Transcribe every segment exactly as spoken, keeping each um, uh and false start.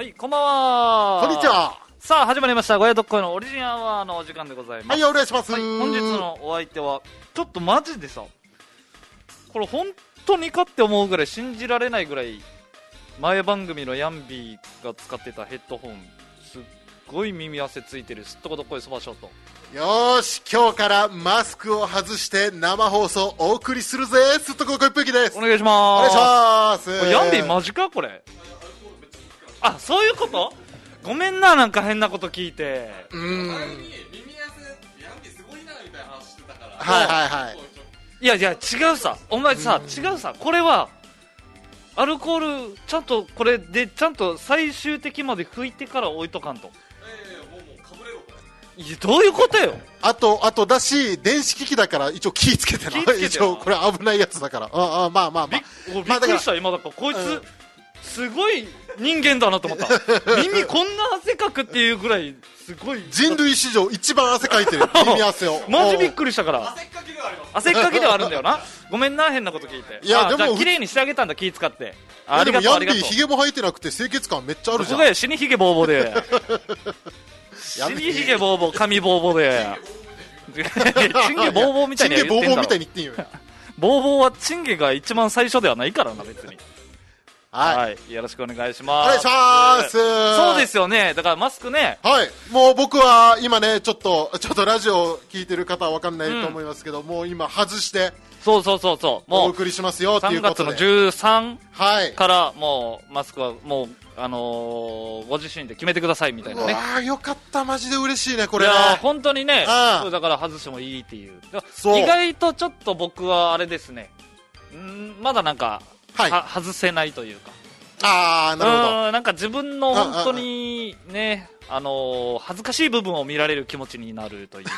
はい、こんばんは。 こんにちは。 さあ、始まりました。ごやどっこいのオリジンアワーのお時間でございます。 はい、お願いします。 はい、本日のお相手は、ちょっとマジでさ、これ本当にかって思うぐらい、信じられないぐらい、前番組のヤンビーが使ってたヘッドホン、すっごい耳汗ついてる、すっとこどっこいそばショート。 よーし、今日からマスクを外して生放送お送りするぜ。すっとこどっこいぷきです。 お願いしまーす。 お願いします。 これヤンビーマジかこれ。あ、そういうこと？ごめんな、なんか変なこと聞いて。 うーん。 前に耳汗ヤンビーすごいなみたいな話してたから。 はいはいはい。 いやいや違うさ、お前さ、違うさ、これはアルコールちゃんとこれでちゃんと最終的まで拭いてから置いとかんと。 ええ、もうもうかぶれろこれ。 いや、どういうことよ。 あと、あとだし、電子機器だから一応気ぃつけてな。 気ぃつけてな一応これ危ないやつだから。ああ、まあまあまびっあ。 びっまあだからくりした、今だからこいつ、 うん、 すごい人間だなと思った。耳こんな汗かくっていうぐらいすごい人類史上一番汗かいてる。耳汗を。 マジびっくりしたから。 汗っかきではあります。 汗っかきではあるんだよな。ごめんな、変なこと聞いて。 いやでもあじゃあ綺麗にしてあげたんだ、気使って。あありがとう、ありがとう。 でもヤンビーヒゲも生えてなくて清潔感めっちゃあるじゃん。 そこで死にひげボーボーで。死にひげボーボー、髪ボーボーで。チンゲボーボーみたいには言ってんだろ。 チンゲボーボーみたいに言ってんよ。 ボーボーはチンゲが一番最初ではないからな、別に。 はい、 はい、よろしくお願いします。 お願いします。 そうですよね。だからマスクね。 はい。もう僕は今ね、ちょっと、ちょっとラジオ聞いてる方はわかんないと思いますけど、うん、もう今外して、 そうそうそうそう。もう、 お送りしますよっていうことで。 さんがつのじゅうさんはいからもう、マスクはもう、あのー、ご自身で決めてくださいみたいなね。 うわー、よかった。マジで嬉しいね、これね。 いやー、本当にね、 あだから外してもいいっていう。 そう意外とちょっと僕はあれですね。んまだなんか、 はいは外せないというか。 あー、なるほど。 うんなんか自分の本当にね、あのー、恥ずかしい部分を見られる気持ちになるという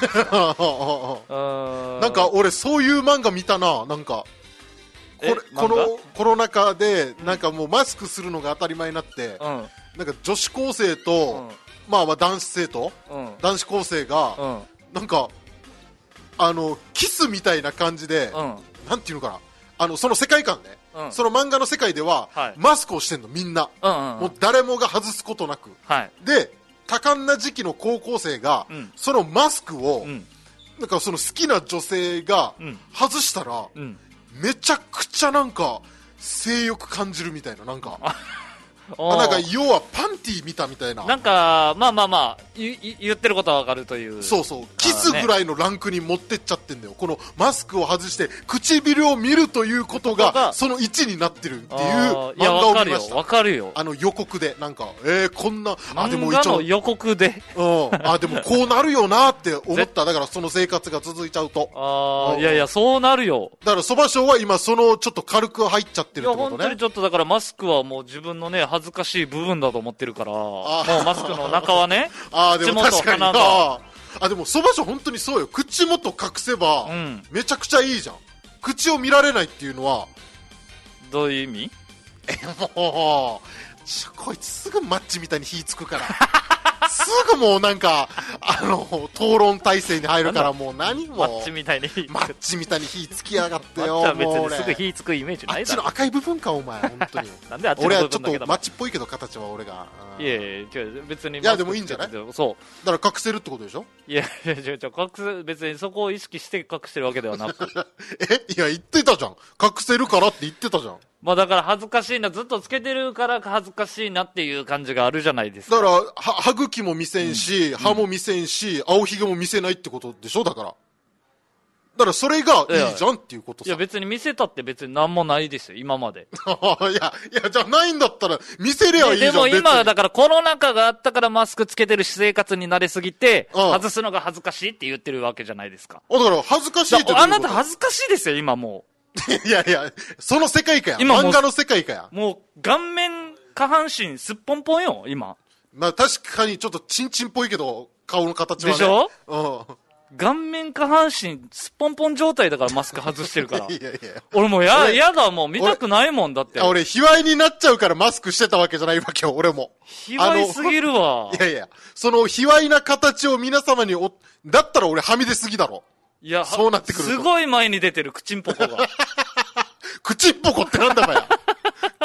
なんか俺そういう漫画見たな。なんかこれこのコロナ禍でなんかもうマスクするのが当たり前になって、うん、なんか女子高生と、うん、まあまあ男子生徒、うん、男子高生が、うん、なんかあのキスみたいな感じで、うん、なんていうのかな、あのその世界観ね、うん、その漫画の世界では、はい、マスクをしてんのみんな、うんうんうん、もう誰もが外すことなく、はい、で多感な時期の高校生が、うん、そのマスクを、うん、なんかその好きな女性が外したら、うん、めちゃくちゃなんか性欲感じるみたいな、なんかあなんか要はパンティー見たみたいな、 なんかまあまあまあ言言ってることはわかるという、 そうそう、キスぐらいのランクに持ってっちゃってんだよ。このマスクを外して唇を見るということがそのいちになってるっていう漫画を見ました。 わかるよ、 あの予告でなんかえー、こんなあでも一応漫画の予告で、 うん、あでもこうなるよなって思った。だからその生活が続いちゃうと、 あいやいやそうなるよ。 だからそば賞は今そのちょっと軽く入っちゃってるってことね。いや本当にちょっとだからマスクはもう自分のね恥ずかしい部分だと思ってるから、もうマスクの中はねあでも確かにああでもそば賞本当にそうよ。口元隠せば、うん、めちゃくちゃいいじゃん。口を見られないっていうのはどういう意味？ えもうちょこいつすぐマッチみたいに火つくからすぐもうなんかあの討論体制に入るから、もう何もマッチみたいにマッチみたいに火つきやがってよ。 マッチは別にすぐ火つくイメージないだろ。 あっちの赤い部分かお前本当になんであっちの部分だけど。 俺はちょっとマッチっぽいけど形は俺が、 いやいや違う別に。 いやでもいいんじゃない。そうだから隠せるってことでしょ。 いやいや違う違う隠せ、別にそこを意識して隠してるわけではなくえいや言ってたじゃん、隠せるからって言ってたじゃん。 まあだから恥ずかしいな、ずっとつけてるから恥ずかしいなっていう感じがあるじゃないですか。 だからは歯茎も見せんし、うん、歯も見せんし、うん、青ひげも見せないってことでしょ。だからだからそれがいいじゃんっていうことさ。 いや別に見せたって別に何もないですよ今までいやいやじゃあないんだったら見せりゃいいじゃん。 でも今はだからコロナ禍があったからマスクつけてる私生活に慣れすぎて、うん、外すのが恥ずかしいって言ってるわけじゃないですか。 だから恥ずかしいってどういうこと？ あなた恥ずかしいですよ今もういやいや、その世界かや。漫画の世界かや。 もう、顔面、下半身、すっぽんぽんよ、今。 まあ確かにちょっとチンチンっぽいけど、顔の形はね。 でしょ？ うん。 顔面、下半身、すっぽんぽん状態だからマスク外してるから。 いやいや。 俺もうや、やだ、もう見たくないもんだって。 俺、卑猥になっちゃうからマスクしてたわけじゃないわけよ、俺も。 卑猥すぎるわ。 いやいや、その卑猥な形を皆様にお、だったら俺はみ出すぎだろ。 いや、 そうなってくると。 すごい前に出てる、口んぽこが。 口んぽこってなんだかや。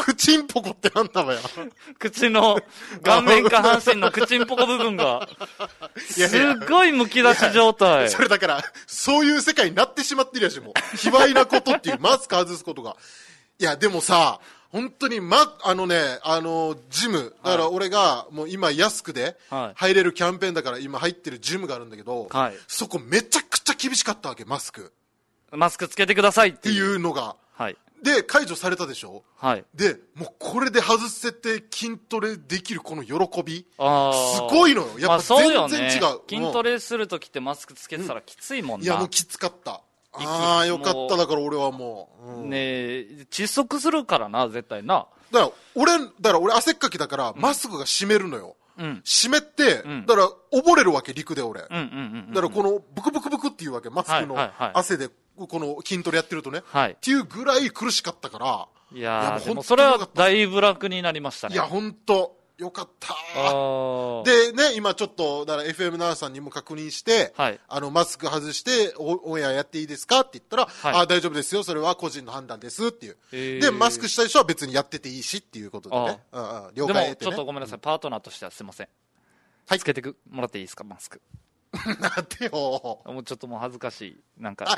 口んぽこってなんだわよ。 口の、顔面下半身の口んぽこ部分が、すごいむき出し状態。 それだから、そういう世界になってしまってるやし、もう。卑猥なことっていう、マスク外すことが。いや、でもさ、本当に、ま、あのね、あの、ジム。だから俺が、もう今安くで、入れるキャンペーンだから今入ってるジムがあるんだけど、はい、そこめちゃくちゃ厳しかったわけ、マスク。 マスクつけてくださいっていう。 っていうのが。 はい。 で、解除されたでしょ。はい。で、もうこれで外せて筋トレできるこの喜び。ああ。すごいのよ。やっぱ全然違う。まあ、そうよね、 筋トレするときってマスクつけてたらきついもんな。 うん、いや、もうきつかった。ああ、よかった。だから俺はもう。うん、ねえ、窒息するからな、絶対な。 だから、俺、だから俺汗っかきだから、マスクが締めるのよ。うん。締めて、うん、だから溺れるわけ、陸で俺。うんうんうん、うん。だからこの、ブクブクブクっていうわけ、マスクの汗で、この筋トレやってるとね。はい。っていうぐらい苦しかったから。 いやー、でもそれはだいぶ楽になりましたね。 いや、ほんと。よかったー。でね、今ちょっと、だから エフエムナイン さんにも確認して、はい、あの、マスク外してオンエアやっていいですかって言ったら、はい、ああ、大丈夫ですよ、それは個人の判断ですっていう。えー、で、マスクしたい人は別にやってていいしっていうことでね。うんうん、了解得て、ね。 でも、ちょっとごめんなさい、パートナーとしてはすいません。はい。つけてもらっていいですか、マスク。 なんでよ。 もうちょっともう恥ずかしい。なんか。あ、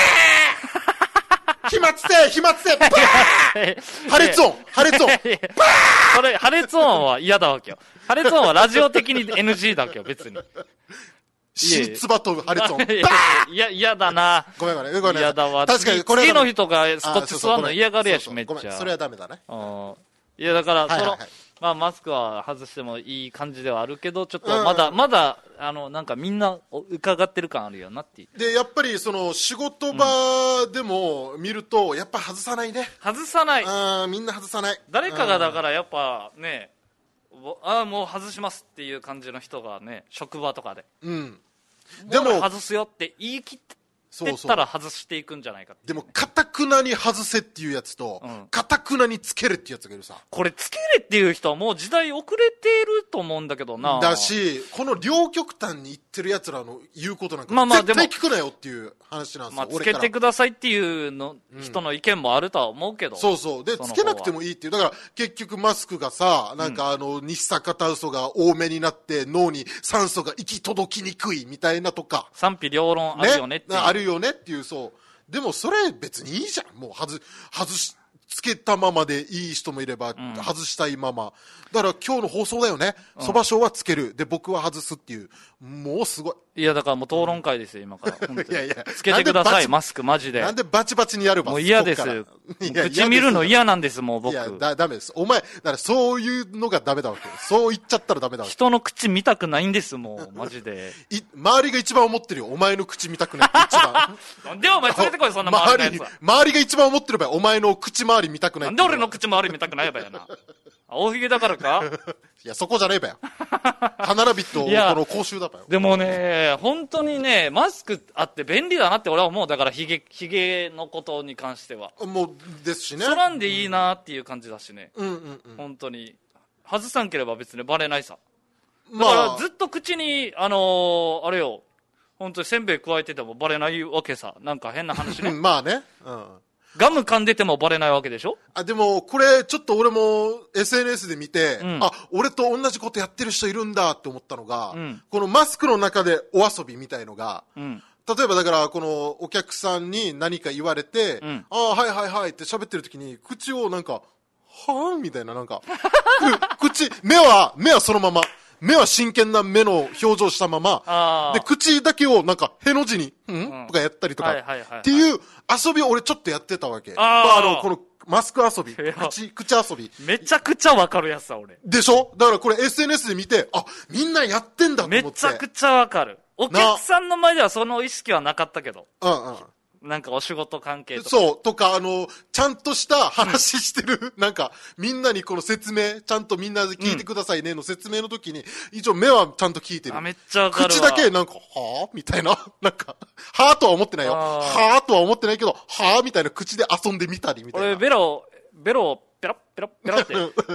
飛沫せえ飛沫せえバー破裂音破裂音バーそれ、破裂音は嫌だわけよ。破裂音はラジオ的に エヌジー だわけよ、別に。 死つば飛ぶ破裂音。バーいや、嫌だな。 ごめんごめん。ごめん。 嫌だわ。確かにこれ。次の人がこっち座るの嫌がるやし、めっちゃ。 それはダメだね。 いや、だから、その、まあ、マスクは外してもいい感じではあるけど、ちょっとまだ、うん、まだ、あの、なんかみんな伺ってる感あるよなっていう。 で、やっぱりその仕事場でも見ると、やっぱ外さないね。 外さない。 あみんな外さない。 誰かがだからやっぱね、ああ、もう外しますっていう感じの人がね、職場とかで。うん。でも、外すよって言い切って、ってったら外していくんじゃないかって、 ね、でもかたくなに外せっていうやつとかた、うん、くなにつけるっていうやつがいるさ。 これつけれっていう人はもう時代遅れてると思うんだけどな。 だしこの両極端に言ってるやつらの言うことなんか絶対聞くなよっていう話なんですよ。 まあ、つけてくださいっていうの、うん、人の意見もあるとは思うけど。 そうそう。でつけなくてもいいっていう。だから結局マスクがさ、なんかあの、うん、二酸化炭素が多めになって脳に酸素が行き届きにくいみたいなとか、 賛否両論あるよねっていう、 ね、あるよねっていう。そうでもそれ別にいいじゃん。もう外外しつけたままでいい人もいれば、うん、外したいまま。だから今日の放送だよね。そば賞はつける。で僕は外すっていう。もうすごい。 いやだからもう討論会ですよ今から。本当にいやいやつけてくださいマスクマジで。 なんでバチバチにやるば。 もう嫌です。口見るの嫌なんですもう僕。いやだダメです。お前だからそういうのがダメだわけ。そう言っちゃったらダメだわけ。 人の口見たくないんですもうマジで。 い周りが一番思ってるよ。お前の口見たくないって一番。 なんでお前連れてこいそんな周りのやつは。 周りが一番思ってるばよ。お前の口周り見たくない。 なんで俺の口周り見たくないばやな。大ひげだからかいやそこじゃねえばよ。歯並びとこの口臭だばよ。 でもね本当にねマスクあって便利だなって俺は思う。だからひげひげのことに関してはもうですしね。 そらんでいいなっていう感じだしね。うんうんうん。本当に外さんければ別にバレないさ。だからずっと口にあのー、あれよ本当にせんべい加えててもバレないわけさ。なんか変な話ね。 まあね。うん。 ガム噛んでてもバレないわけでしょ。 あでもこれちょっと俺も エスエヌエス で見て、うん、あ俺と同じことやってる人いるんだって思ったのが、うん、このマスクの中でお遊びみたいのが、うん、例えばだからこのお客さんに何か言われて、うん、ああはいはいはいって喋ってる時に口をなんかはぁみたいななんか口目は目はそのまま目は真剣な目の表情したままで口だけをなんかへの字にん、うん、とかやったりとかっていう遊びを俺ちょっとやってたわけ。ああのこのマスク遊び口口遊びめちゃくちゃわかるやつだ俺でしょ。だからこれ エスエヌエス で見てあみんなやってんだと思ってめちゃくちゃわかる。お客さんの前ではその意識はなかったけどうんうんなんかお仕事関係とかそうとかあのちゃんとした話してる、うん、なんかみんなにこの説明ちゃんとみんなで聞いてくださいねの説明の時に、うん、一応目はちゃんと聞いてる。 あめっちゃわかるわ。 口だけなんかはぁみたいななんかはぁとは思ってないよ。はぁとは思ってないけどはぁみたいな口で遊んでみたりみたいな。 俺ベロベロペラペラペラってとか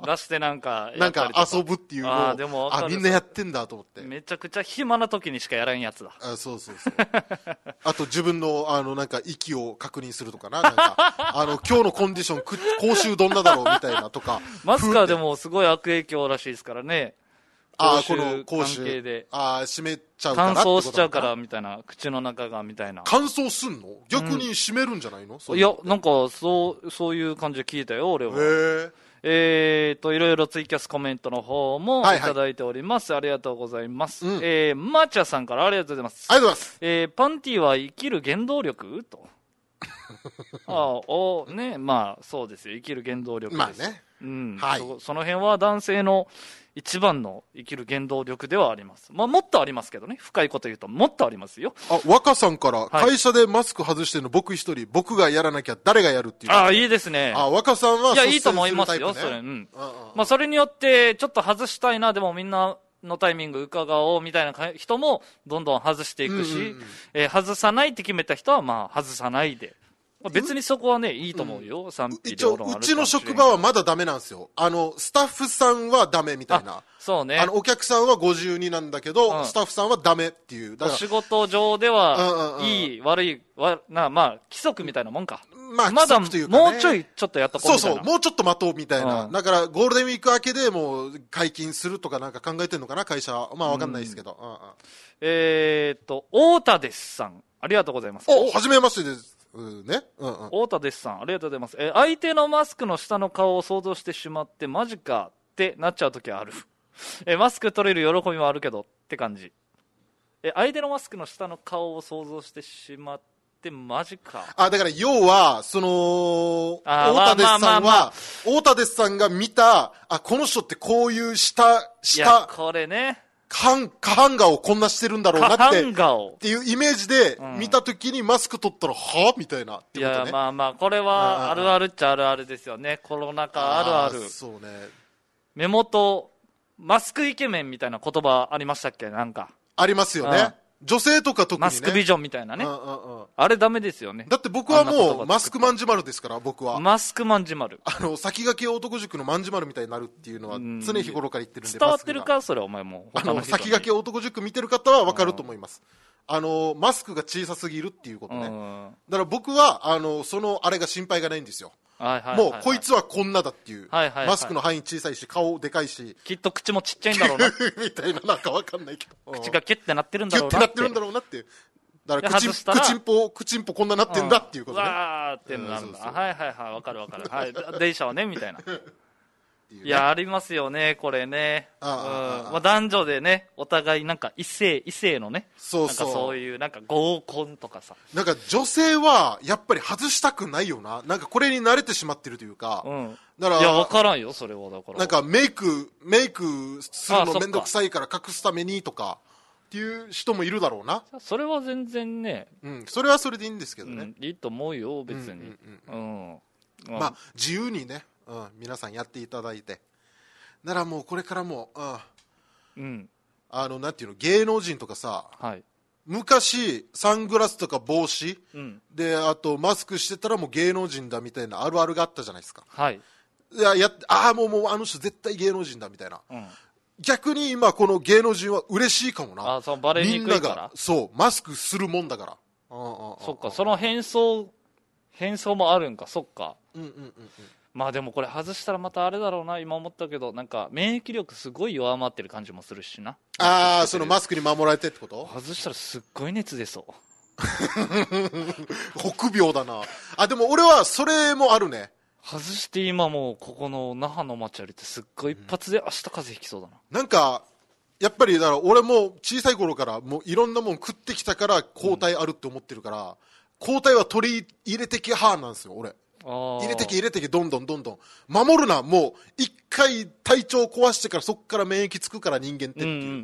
出してなんかなんか遊ぶっていうのを、 あでもあみんなやってんだと思って。 めちゃくちゃ暇な時にしかやらんやつだ。 あそうそうそうあと自分のあのなんか息を確認するとかな、なんかあの今日のコンディションく講習どんなだろうみたいなとかマスクはでもすごい悪影響らしいですからね。 ああこの口臭関係でああ閉めちゃうから乾燥しちゃうからみたいな、口の中がみたいな。 乾燥すんの？逆に閉めるんじゃないの？ うん、いやなんかそうそういう感じで聞いたよ俺は。へえ。 えーといろいろツイキャスコメントの方もいただいております、はいはい、ありがとうございます、うん、えー、マーチャさんからありがとうございます。 ありがとうございます、 えー、パンティは生きる原動力とあおねまあそうですよ、生きる原動力です。 まあね、 うん、はい、そ, その辺は男性の一番の生きる原動力ではあります。まあもっとありますけどね、深いこと言うともっとありますよ。 あ、若さんから、会社でマスク外してるの僕一人、僕がやらなきゃ誰がやるっていう。 ああ、いいですね。 あ、若さんは、 いや、いいと思いますよ、それ。うん。まあそれによって、ちょっと外したいな、でもみんなのタイミング伺おうみたいな人も、どんどん外していくし、うんうんうん、えー、外さないって決めた人は、まあ外さないで。別にそこはね、いいと思うよ、賛否両論あるかもしれんけど。 うちの職場はまだダメなんですよ。あの、スタッフさんはダメみたいな。 そうね。 あの、お客さんはごじゅうになんだけど、うん、スタッフさんはダメっていう。 だから仕事上では、いい、悪い、わな、まあ、規則みたいなもんか。 まあ、 まだ、もうちょい、ちょっとやっとこうみたいな。 そうそう、もうちょっと待とうみたいな。うん、だから、ゴールデンウィーク明けでもう解禁するとかなんか考えてんのかな、会社は。まあ、わかんないですけど。うんうん、 えーっと、太田ですさん。ありがとうございます。 お、はじめましてです。うんねうんうん、 太田ですさんありがとうございます。えー、相手のマスクの下の顔を想像してしまってマジかってなっちゃう時ある、えー、マスク取れる喜びもあるけどって感じ。えー、相手のマスクの下の顔を想像してしまってマジか。 あだから要はその太田ですさんは太田ですさんが見たあこの人ってこういう下下これね下半顔こんなしてるんだろうなってっていうイメージで見たときにマスク取ったら、うん、はみたいなってことね。 いやまあまあこれはあるあるっちゃあるあるですよね。コロナ禍あるある。 そうね。目元マスクイケメンみたいな言葉ありましたっけ？なんかありますよね、うん、女性とか特にねマスクビジョンみたいなね、うんうんうん、あれダメですよね。 だって僕はもうマスクマンジマルですから。僕はマスクマンジマルあの先駆け男塾のマンジマルみたいになるっていうのは常日頃から言ってるんで。 伝わってるかそれお前もあの先駆け男塾見てる方は分かると思います。あのマスクが小さすぎるっていうことね。だから僕はあのそのあれが心配がないんですよ。はいはいはいはい、もうこいつはこんなだっていう、はいはいはい、マスクの範囲小さいし顔でかいしきっと口もちっちゃいんだろうなみたいななんか分かんないけど口がキュッてなってるんだろうなってキュッてなってるんだろうなってだから口口んぽ口んぽこんななってんだっていうことね。 うわーってなんだ、うん、そうそうはいはいはい分かる分かるはい電車はねみたいないやありますよねこれね。ああ、うんまあ、男女でねお互いなんか異性異性のねそうそうなんかそういうなんか合コンとかさなんか女性はやっぱり外したくないよな。なんかこれに慣れてしまってるというか、うん、 だからいや分からんよそれは。だからなんかメイクメイクするのめんどくさいから隠すためにとかっていう人もいるだろうな。 それは全然ね、 うん、それはそれでいいんですけどね、 うん、いいと思うよ別に、うんうんうんうん、まあ自由にねうん、皆さんやっていただいてならもうこれからも、うんうん、あのなんていうの芸能人とかさ、はい、昔サングラスとか帽子、うん、であとマスクしてたらもう芸能人だみたいなあるあるがあったじゃないですか、はい、いややああもうもうあの人絶対芸能人だみたいな、うん、逆に今この芸能人は嬉しいかもな。 あそうバレにくいからみんながそうマスクするもんだから。ああそっかその変装変装もあるんか。そっかうんうんうんうんまあでもこれ外したらまたあれだろうな今思ったけどなんか免疫力すごい弱まってる感じもするしな。 ああそのマスクに守られてってこと。 外したらすっごい熱出そう臆病だなあ。でも俺はそれもあるね。 外して今もうここの那覇の街歩いてすっごい一発で明日風邪ひきそうだな、 うん、なんかやっぱりだから俺も小さい頃からもういろんなもん食ってきたから抗体あるって思ってるから、うん、抗体は取り入れてき派なんですよ俺。入れてけ入れてけどんどんどんどん守るな。もう一回体調壊してからそっから免疫つくから人間ってっていう、うんうんうん、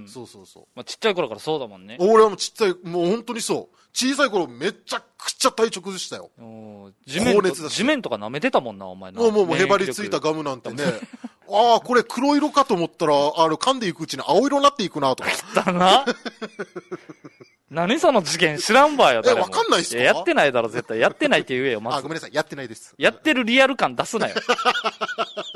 そうそうそう、 まあ、ちっちゃい頃からそうだもんね。 俺はもうちっちゃいもう本当にそう小さい頃めちゃくちゃ体調崩したよ。 地面と地面とか舐めてたもんなお前な。 もうもうもうへばりついたガムなんてねああこれ黒色かと思ったらあの噛んでいくうちに青色になっていくなとかだな何その事件知らんばよ。 え分かんないっすか。 やってないだろ絶対。やってないって言えよまず。 あごめんなさいやってないです。 やってるリアル感出すなよ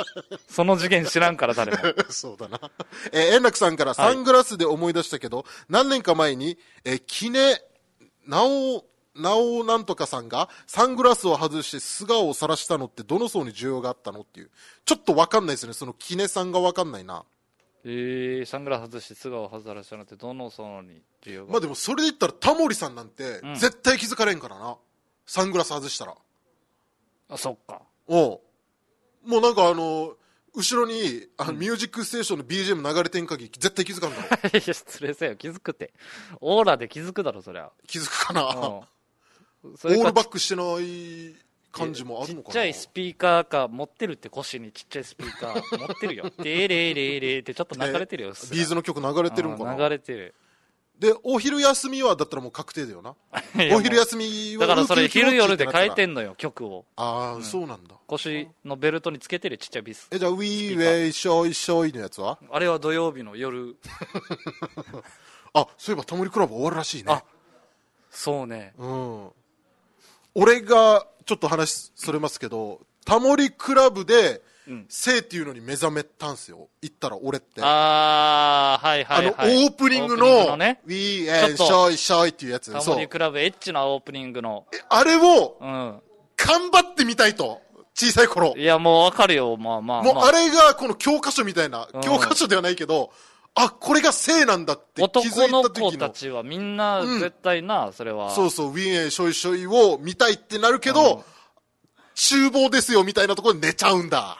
その次元知らんから誰も。 そうだな。えー、円楽さんからサングラスで思い出したけど、はい、何年か前に、えー、キネ、ナオ、ナオなんとかさんがサングラスを外して素顔を晒したのってどの層に需要があったのっていう。ちょっとわかんないですね。そのキネさんがわかんないな。 えー、サングラス外して素顔を晒したのってどの層に需要があったの？ まあでもそれで言ったらタモリさんなんて絶対気づかれんからな。うん、サングラス外したら。 あ、そっか。 おう。もうなんかあの、後ろにあの、うん、ミュージックステーションの ビージーエム 流れてん限り絶対気づかんだろ。 いや、失礼せよ、気づくって。オーラで気づくだろ、そりゃ。 気づくかな。うん、オールバックしてない感じもあるのかな。 ちっちゃいスピーカーか持ってるって、腰にちっちゃいスピーカー持ってるよ。でれれれってちょっと流れてるよ。 ビーズの曲流れてるんかな。 流れてる。 で、お昼休みはだったらもう確定だよな。お昼休みはだからそれ昼夜で変えてんのよ、曲を。 ああ、うん、そうなんだ。 腰のベルトにつけてるちっちゃいビス。 え、じゃあウィーウェイショイショイのやつは？ あれは土曜日の夜。 あ、そういえばタモリクラブ終わるらしいね。あ、 そうね。 うん。俺がちょっと話それますけど、タモリクラブで性っていうのに目覚めたんすよ。言ったら俺って。 あー、はいはいはい。 あのオープニングのね、ウィーエンショイショイっていうやつ。 タモリクラブエッチなオープニングの。 あれを頑張ってみたいと。小さい頃。 いやもうわかるよ、まあまあ、まあ。 もうあれがこの教科書みたいな、うん、教科書ではないけど、あ、これが性なんだって気づいた時の。 男の子たちはみんな絶対な、うん、それは。 そうそう、ウィーエンショイショイを見たいってなるけど、うん、厨房ですよみたいなところで寝ちゃうんだ。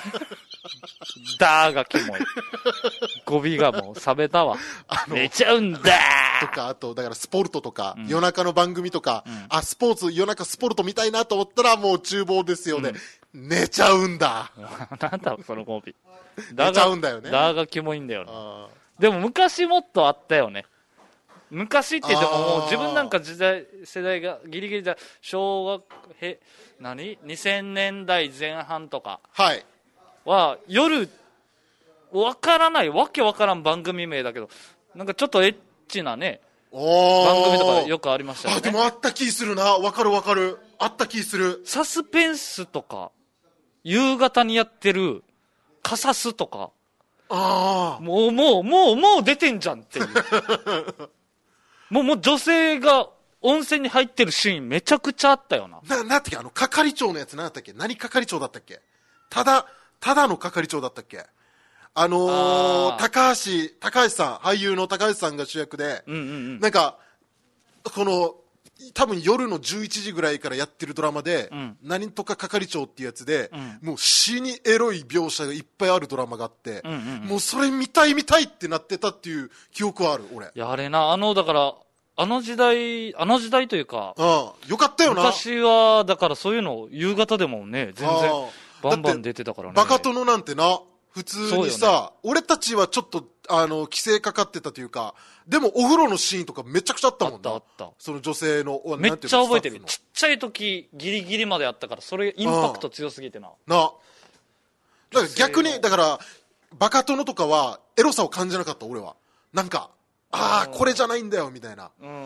だーがキモい。語尾がもう冷めたわ。寝ちゃうんだーとか、あと、だからスポルトとか、うん、夜中の番組とか、うん、あ、スポーツ、夜中スポルト見たいなと思ったらもう厨房ですよね。うん、寝ちゃうんだ。 なんだその語尾。 寝ちゃうんだよね。 だーがキモいんだよね。でも昔もっとあったよね。昔って言ってももう自分なんか時代、世代がギリギリだ、小学、へ、何 ?にせんねんだいぜん半とか。 はい。 は夜わからないわけわからん番組名だけどなんかちょっとエッチなね番組とかよくありましたよね。 あ、でもあった気するな。わかるわかる。あった気する。 サスペンスとか夕方にやってるカサスとか、 ああもうもうもうもう出てんじゃんっていうもうもう女性が温泉に入ってるシーンめちゃくちゃあったよな。 な、なんだっけ、あの係長のやつなんだったっけ。何係長だったっけ。ただただの係長だったっけ。あのー、あ高橋高橋さん、俳優の高橋さんが主役で、 うんうんうん、 なんかこの多分夜のじゅういちじぐらいからやってるドラマで、うん、何とか係長っていうやつで、うん、もう死にエロい描写がいっぱいあるドラマがあって、うんうんうん、もうそれ見たい見たいってなってたっていう記憶はある俺。 いやあれな、あのだからあの時代あの時代というか、 ああよかったよな。 昔はだからそういうの夕方でもね全然バンバン出てたからね。 バカ殿なんてな普通にさ、ね、俺たちはちょっとあの規制かかってたというか、でもお風呂のシーンとかめちゃくちゃあったもんな。 あったあった。 その女性のめっちゃ覚えてる。ちっちゃい時ギリギリまであったから、それインパクト強すぎてな。 な。だから逆にだからバカ殿とかはエロさを感じなかった俺は。なんかああこれじゃないんだよみたいな。うん。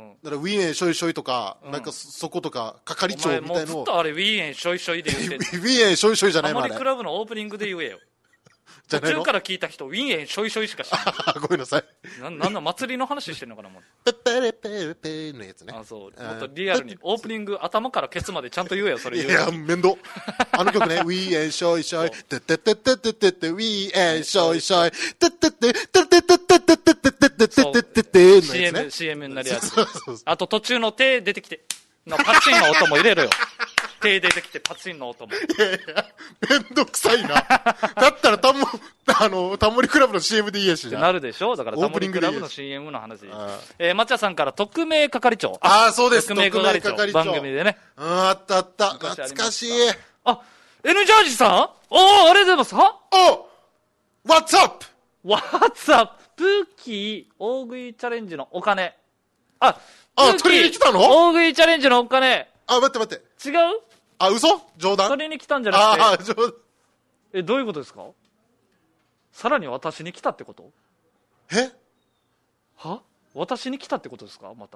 だからウィーンエンショイショイとか、うん、なんかそことか係長みたいなのを。 もうずっとあれウィーンエンショイショイで言ってウィーンエンショイショイじゃないのあれ。 タモリクラブのオープニングで言えよ。途中から聞いた人ウィンエンショイショイしか知らない。 ごめんなさい。 ななんだ祭りの話してんのかなもう。 ペッペレペレペのやつね。 あ、そう。もっとリアルにオープニング頭からケツまでちゃんと言えよそれ言う。 いや面倒。あの曲ね、ウィーエンショイショイテテテテテテテウィーエンショイショイテテテテテテテテテテテテテテテシーエム シーエム になるやつ。あと途中の手出てきてのパチンの音も入れろよ。手出てきてパチンの音も。いやいや、めんどくさいな。だったらタモ、あの、タモリクラブの シーエム でいいやし。 なるでしょ。だからタモリクラブの シーエム の話。えー、松屋さんから匿名係長。 ああ、そうです。 匿名係長。番組でね。 うん、あったあった。懐かしい。 あ、N ジャージさんおー、ありがとうございます。はお !What's up? What's up? プーキー大食いチャレンジのお金。あ、 あ、取りに来たの大食いチャレンジのお金。 あ、待って待って。 違うあ、嘘冗談取りに来たんじゃなくて。ああ、冗談。 え、どういうことですか？さらに私に来たってこと？ え？ は？私に来たってことですか？また。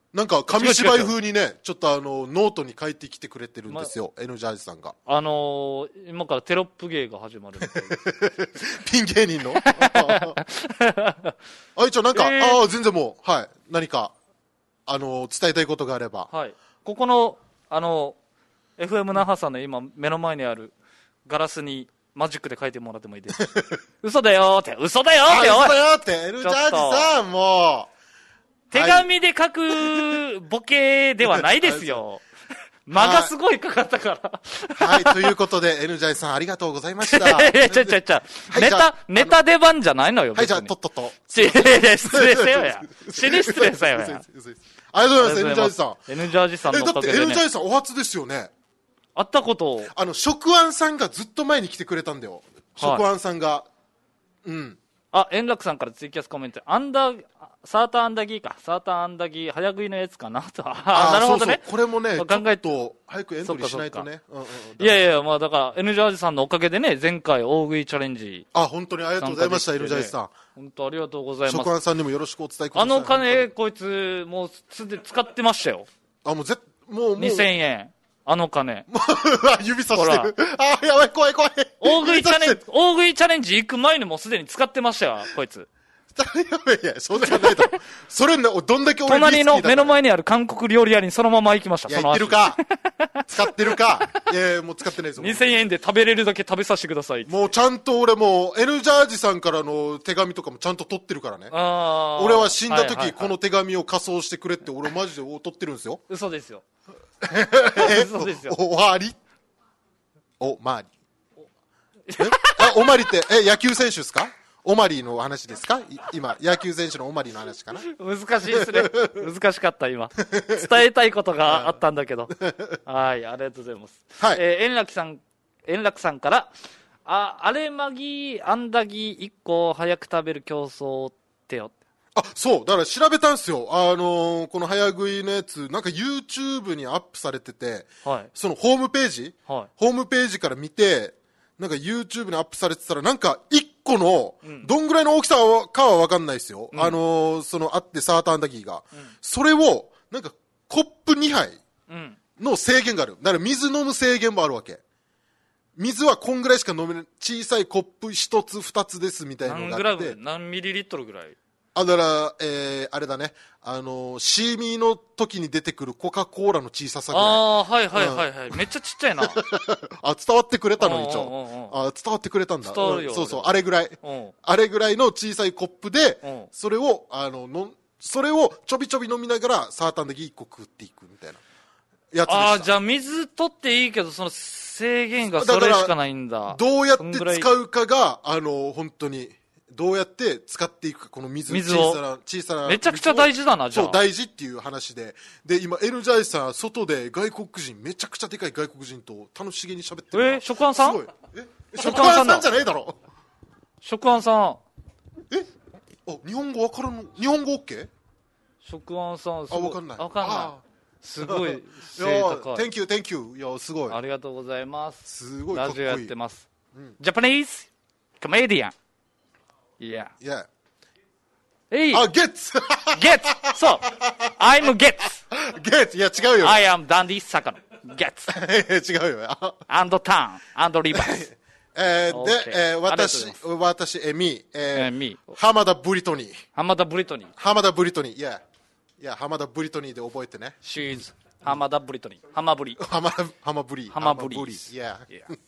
なんか紙芝居風にね、ちょっとあのノートに書いてきてくれてるんですよ、ま、N ジャージさんが。 あのー、今からテロップ芸が始まるみたいですピン芸人のあ、一応なんか、えー、ああ、全然もう、はい、何か、あのー、伝えたいことがあれば。 はい。ここの、あのー、エフエム 那覇さんの今、目の前にあるガラスにマジックで書いてもらってもいいですか嘘だよーって、嘘だよーって、 嘘だよーって、N ジャージさん、もう。 手紙で書くボケではないですよ。間がすごいかかったから。 はい、ということで、N ジャイさんありがとうございました。 いや、ちゃちゃちゃ、ネタ、ネタ出番じゃないのよ、 はい、じゃあ、とっとと。 失礼せよや。死に失礼せよや。 ありがとうございます、N ジャージさん。 N ジャージさんのおかげでね。 だって N ジャージさんお初ですよね。 会ったことあの、食安さんがずっと前に来てくれたんだよ。食安さんが。うん。 あ、円楽さんからツイキャスコメント。アンダー、サーターアンダギーか。サーターアンダギー、早食いのやつかなと。あ、なるほどね。そうそう、 これもね、ちょっと早くエントリーしないとね。 うんうん、いやいや、まあだから、N ジャージさんのおかげでね、前回大食いチャレンジ。 あ、本当にありがとうございました、N ジャージさん。 本当ありがとうございます。 食安さんにもよろしくお伝えください。 あの金、こいつ、もうすでに使ってましたよ。 あ、もうぜ、もう、もう。 にせんえん。あの金。 指さしてる。あ、やばい、怖い、怖い。 大食いチャレンジ、大食いチャレンジ行く前にもうすでに使ってましたよ、こいつ。 やばい、いや、そうじゃないだろ。それ、どんだけ俺隣の目の前にある韓国料理屋にそのまま行きました、 その足。言ってるか。使ってるか。いやいや、もう使ってないですよ。 にせんえんで食べれるだけ食べさせてください。 もうちゃんと俺も、N ジャージさんからの手紙とかもちゃんと取ってるからね。あ俺は死んだ時、はいはいはい、この手紙を仮装してくれって、俺マジで取ってるんですよ。 嘘ですよ。 嘘ですよ。お終わりおまわり。えあ、おまりって、え、野球選手ですか？オマリーの話ですか？今、野球選手のオマリーの話かな？ 難しいですね。難しかった、今。伝えたいことがあったんだけど。はい、ありがとうございます。はい。えー、円楽さん、円楽さんから、あ、あれまぎ、あんだぎいっこ早く食べる競争ってよ。 あ、そう、だから調べたんですよ。あのー、この早食いのやつ、なんか YouTube にアップされてて、はい、そのホームページ、はい、ホームページから見て、なんか YouTube にアップされてたら、なんかいっこの、どんぐらいの大きさかはわかんないですよ。うん、あのー、そのあってサーターアンダギーが、うん。それを、なんかコップにはいの制限がある。だから水飲む制限もあるわけ。水はこんぐらいしか飲めない。小さいコップひとつふたつですみたいなのがあって。 何グラム？何ミリリットルぐらい？ あ、だから、えー、あれだね。あのー、シーミーの時に出てくるコカ・コーラの小ささぐらい。ああ、はいはいはいはい。うん、めっちゃちっちゃいな。 あ、伝わってくれたの、一応。あ、伝わってくれたんだ。 伝わるよ。 うん、そうそう、あれぐらい。あれぐらいの小さいコップで、それを、あの、の、それをちょびちょび飲みながら、サーターアンダギーいっこ食っていくみたいな。やつでした。 ああ、じゃあ水取っていいけど、その制限がそれしかないんだ。 どうやって使うかが、あの、本当に。どうやって使っていくか、この水、 水を小さな、小さな。 めちゃくちゃ大事だな、じゃあ。 そう、大事っていう話で。で、今、N ジャイさん、外で外国人、めちゃくちゃでかい外国人と楽しげに喋ってる。 えー、食安さん？ すごい。え食安さんじゃないだろ。 食安さん。 えあ、日本語わからんの？日本語 OK？ 食安さん、 あ、わかんない。 わかんない。すごい背高い。 Thank you, thank you. いや、すごい。 ありがとうございます。 すごいかっこいい。 ラジオやってます。うん、ジャパニーズコメディアン。Yeah. Yeah. Hey. あ、ゲッツゲッツそう I'm ゲッツゲッツいや違うよ。 I am ダンディ坂野ゲッツ違うよ。 and turn and reverse えー、で、えー、私、私、えー、み、えー、 み、 浜田ブリトニー。 浜田ブリトニー。 浜田ブリトニー。いや、いや、浜田ブリトニーで覚えてね。 She's 浜田ブリトニー。浜ブリ。 浜田、浜ブリ。 浜ブリ。 いや。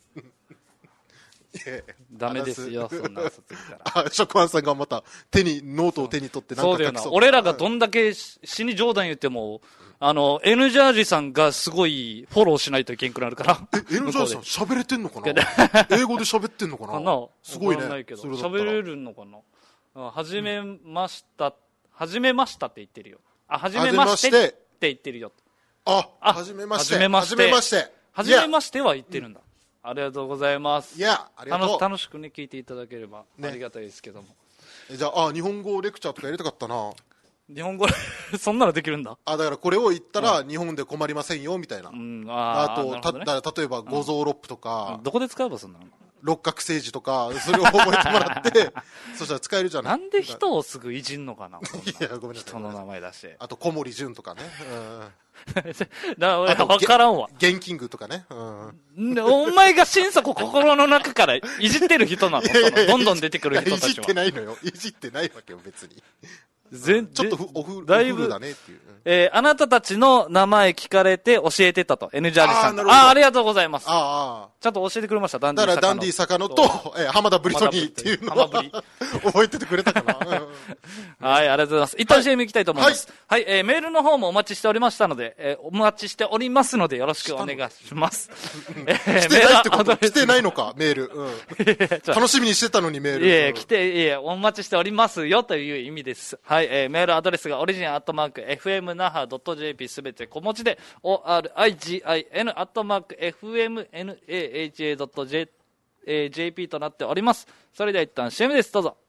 ダメですよ、そんな嘘ついたら。 あ、食安さんがまた手に、ノートを手に取ってなんか書きそう。そうだよな。 俺らがどんだけ死に冗談言っても、あの、N ジャージさんがすごいフォローしないといけんくなるから。 え、N ジャージさん喋れてんのかな英語で喋ってんのかなかなすごいね。 喋れるのかなはじめました、はじめましたって言ってるよ。あ、はじめましてって言ってるよ。 あ、はじめまして。 はじめまして。 はじめまして。 はじめましては言ってるんだ。ありがとうございます。 いや、ありがとう。 楽しくね、聞いていただければありがたいですけども。 じゃあ、あ、日本語レクチャーとか入れたかったな。 日本語そんなのできるんだ。 あ、だからこれを言ったら日本で困りませんよみたいな。うん、ああと、た、だ例えば五臓六腑とか。 どこで使えばそんなの？ 六角政治とかそれを覚えてもらってそしたら使えるじゃない。 なんで人をすぐいじんのかな。 いやごめんなさい。 人の名前出して。 あと小森純とかね、うん、 だ俺分からんわ。 ゲンキングとかね、 うん、お前が心底心の中からいじってる人なの。いやいやいや、どんどん出てくる人たちは。 いじってないのよ。いじってないわけよ別に。 全ちょっとオフだいぶだねっていう、 えー、あなたたちの名前聞かれて教えてたと N ジャージさん。ああ、ありがとうございます。 ああ、 ちゃんと教えてくれました。ダンディだからダンディ坂野と、えー、浜田ブリトニーっていうのは覚えててくれたかな、うん、 はい、ありがとうございます。一旦 シーエム 行きたいと思います。はい、はい、えー、メールの方もお待ちしておりましたので、えー、お待ちしておりますのでよろしくお願いします。 えー、来てないってこと？来てないのかメール、うん、楽しみにしてたのにメール。 いえ、来て、いえ、お待ちしておりますよという意味です。はい、えー、メールアドレスがオリジンアットマーク エフエムナハドットジェーピー すべて小文字で オーアールアイジーアイエヌ アットマーク エフエムナハドットジェーピー となっております。それでは一旦 シーエム です。どうぞ。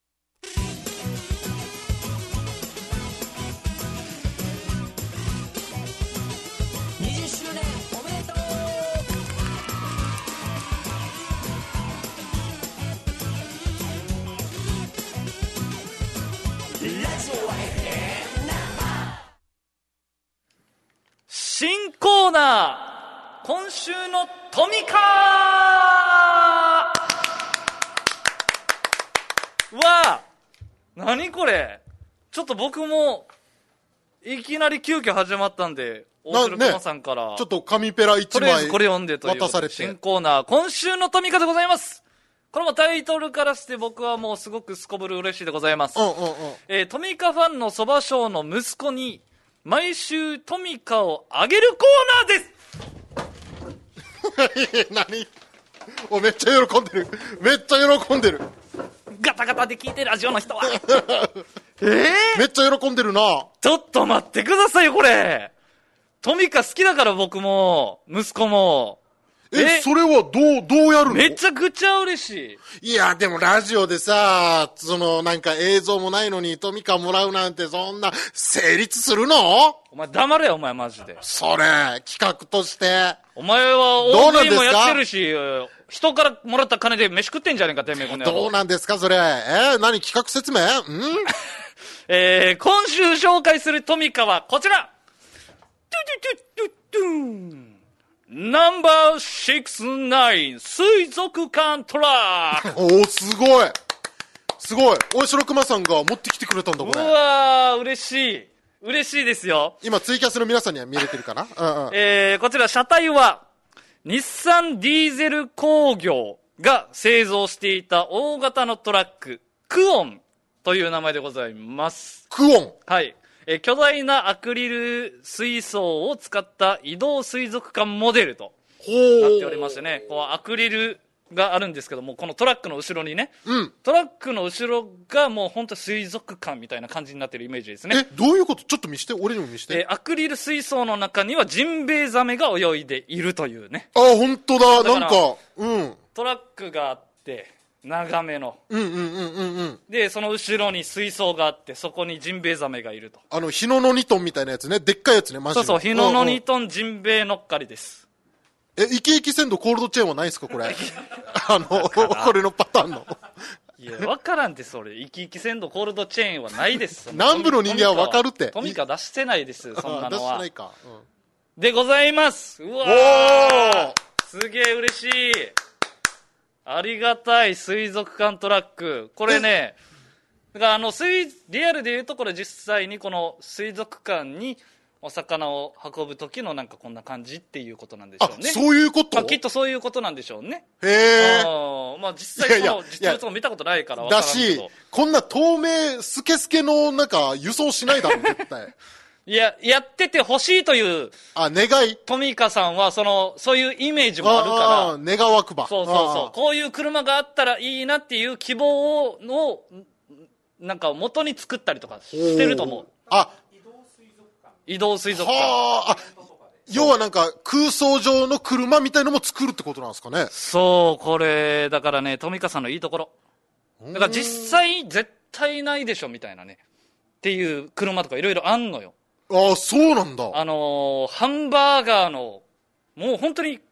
にじゅっしゅうねんおめでとう。ラジオは新コーナー、今週のトミカーわあ、何これ。ちょっと僕もいきなり急遽始まったんで、大城熊さんから、 ね、ちょっと紙ペラ一枚とりあえずこれ読んでという渡されて、 新コーナー、今週のトミカでございます。これもタイトルからして僕はもうすごくすこぶる嬉しいでございます。 うんうんうん、 えー、トミカファンのそば賞の息子に毎週トミカをあげるコーナーです。 何おめっちゃ喜んでる、めっちゃ喜んでる。 ガタガタで聞いてるラジオの人はえー、 めっちゃ喜んでるな。 ちょっと待ってくださいよ。これトミカ好きだから僕も息子も。 え、えそれはどう、どうやるの？ めちゃくちゃ嬉しい。いや、でもラジオでさ、そのなんか映像もないのにトミカもらうなんてそんな成立するの？ お前黙れよ、お前マジで。 それ、企画として。 お前は大食いもやってるし、人からもらった金で飯食ってんじゃねえか、てめえこの野郎。 どうなんですか、それ。えー、何企画説明？んえー、今週紹介するトミカはこちら。トゥトゥトゥトゥン。ナンバーシックスナイン水族館トラック。 おー、すごいすごい。大城熊さんが持ってきてくれたんだ、これ。 うわー、嬉しい嬉しいですよ。 今ツイキャスの皆さんには見れてるかなうん、うん、 えー、こちら車体は日産ディーゼル工業が製造していた大型のトラッククオンという名前でございます。 クオン、 はい、えー、巨大なアクリル水槽を使った移動水族館モデルとなっておりましてね、こうアクリルがあるんですけども、このトラックの後ろにね、 うん、 トラックの後ろがもう本当水族館みたいな感じになってるイメージですね。 え、どういうこと？ちょっと見して、俺にも見して。 えー、アクリル水槽の中にはジンベエザメが泳いでいるというね。 あ、本当だ、なんか、うん。 トラックがあって、長めの。 うんうんうんうんうん。 で、その後ろに水槽があって、そこにジンベエザメがいると。 あの、日野のニトンみたいなやつね。でっかいやつね、マジで。 そうそう、日野のニトンジンベエ乗っかりです。 え、イキイキ鮮度コールドチェーンはないですか、これ。あの、これのパターンの。 いや、わからんって、それ。イキイキ鮮度コールドチェーンはないです。 南部の人間はわかるって。 トミカ出してないです、そんなのは。 出してないか。うん、 でございます。うわー、すげえ嬉しい。ありがたい水族館トラック。これね、だからあの水リアルでいうとこれ実際にこの水族館にお魚を運ぶ時のなんかこんな感じっていうことなんでしょうね。 あ、そういうこと？ まあ、きっとそういうことなんでしょうね。 へえ。 まあ実際その実物も見たことないから分からんけど。 だし、こんな透明スケスケのなんか輸送しないだろ絶対。 いや、やっててほしいという、 あ、願いトミカさんは、その、そういうイメージもあるから、 ああ、願わくば。 そうそうそう。こういう車があったらいいなっていう希望を、をなんか元に作ったりとかしてると思う。 あ、 移動水族館。 はあ、要はなんか空想上の車みたいのも作るってことなんですかね。 そう、これ、だからね、トミカさんのいいところ。だから実際絶対ないでしょみたいなね。っていう車とかいろいろあんのよ。 ああ、そうなんだ。 あのー、ハンバーガーのもう本当に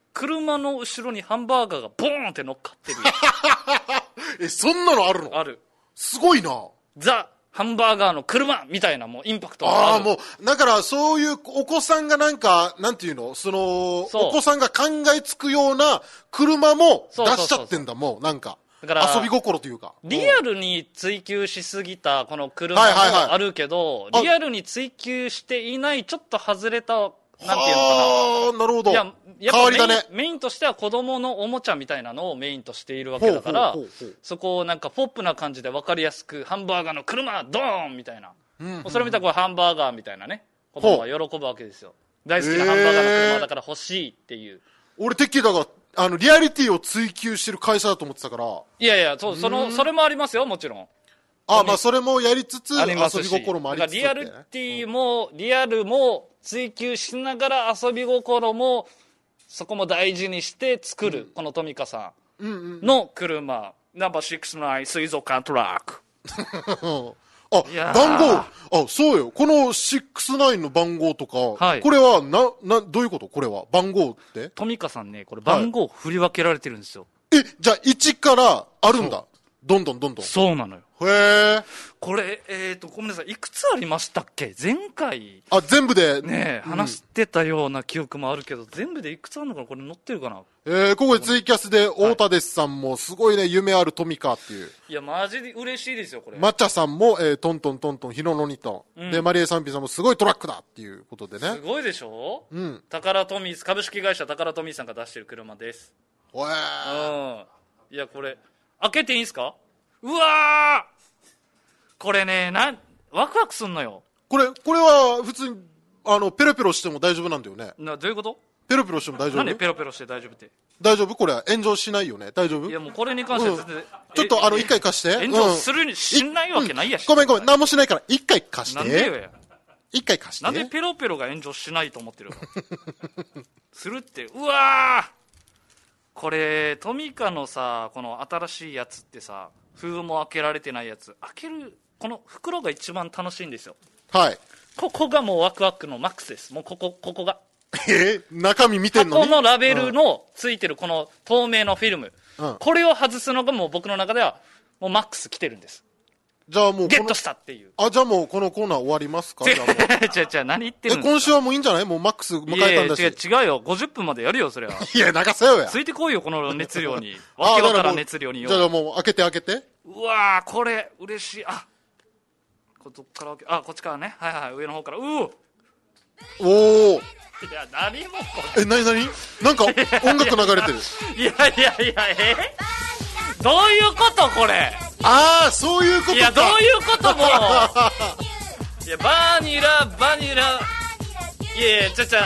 車の後ろにハンバーガーがボーンって乗っかってるえ、そんなのあるの？ ある。 すごいな。 ザ・ハンバーガーの車みたいなもうインパクトがある。 ああ、もう、だからそういうお子さんがなんか、なんていうのその、 そうお子さんが考えつくような車も出しちゃってんだ、もう、なんか。 だから遊び心というか。 リアルに追求しすぎたこの車もはいはいはいあるけど、 あリアルに追求していないちょっと外れた、なんていうのかな。 ああ、なるほど。 いや、やっぱメイン変わりだね。 メインとしては子供のおもちゃみたいなのをメインとしているわけだからほうほうほうほう、 そこをなんかポップな感じで分かりやすく、ハンバーガーの車、ドーンみたいな。 うんうんうんそれ見たらこれハンバーガーみたいなね、子供は喜ぶわけですよ。大好きなハンバーガーの車だから欲しいっていう。 俺、てっきりだが、あの、リアリティを追求してる会社だと思ってたから。 いやいや、そう、その、それもありますよ、もちろん。 ああ、まあ、それもやりつつ、 ありますし。 遊び心もありつつって。 だからリアリティも、リアルも追求しながら遊び心も、そこも大事にして作る、このトミカさんの車、ナンバーろくじゅうきゅう水族館トラック。 あ、 いやー番号、あ、そうよ。このろくじゅうきゅうの番号とか、 はいこれは、な、な、どういうことこれは番号ってトミカさんね、これ番号振り分けられてるんですよ。 え、じゃあいちからあるんだ。どんどんどんどん。 そうなのよ。 へえ。 これ、えっ、ー、と、ごめんなさい。いくつありましたっけ前回、 あ、全部で。 ね、話してたような記憶もあるけど、全部でいくつあるのかなこれ載ってるかなえー、ここでツイキャスで、大田ですさんも、すごいね、夢あるトミカっていう。 いや、マジで嬉しいですよ、これ。 抹茶さんも、えー、トントントントン、ヒノノニトン。 うんで、マリエサンピさんもすごいトラックだっていうことでね。 すごいでしょうん。 タカラトミー、株式会社タカラトミーさんが出してる車です。 ほえうー。 ん。いや、これ、開けていいんすかうわーこれね、なん、ワクワクすんのよ。 これ、これは、普通に、あの、ペロペロしても大丈夫なんだよね。 な、どういうことペロペロしても大丈なんで夫ペロペロして大丈夫って。 大丈夫これ、炎上しないよね大丈夫いや、もうこれに関しては全然、 ちょっと、あの、 え一回貸して。 炎上するに、しないわけないやし。 ごめんごめん、何もしないから、一回貸しなんでよて。 や。 一回貸して。 なんでペロペロが炎上しないと思ってるのするって、うわーこれ、トミカのさ、この新しいやつってさ、封も開けられてないやつ、開ける、この袋が一番楽しいんですよ。 はい。 ここがもうワクワクのマックスです。もうここ、ここが。 えー、中身見てんのに箱のラベルのついてるこの透明のフィルム。 うんこれを外すのがもう僕の中では、もうマックス来てるんです。 じゃあもうこの、 ゲットしたっていう。 あ、じゃあもうこのコーナー終わりますか違うじゃあもう。 違う違う、何言ってるえ、 んですか今週はもういいんじゃないもうマックス迎えたんだし。 いやいや違う違うよ。ごじゅっぷんまでやるよ、それは。 いや、流せよや。 ついてこいよ、この熱量に。 あわけわからんもう熱量によ。 じゃあもう開けて開けて。 うわー、これ、嬉しい。あ、こどっから開け、あ、こっちからね。はいはい、上の方から。うおおー。 いや、何もこえ、なになになんか音楽流れてる。 れ。いやいやいや、えどういうことこれ。 あー、そういうことか。 いや、どういうこともう。いや、バニラ、バニラ。いやいや、ちゃちゃ。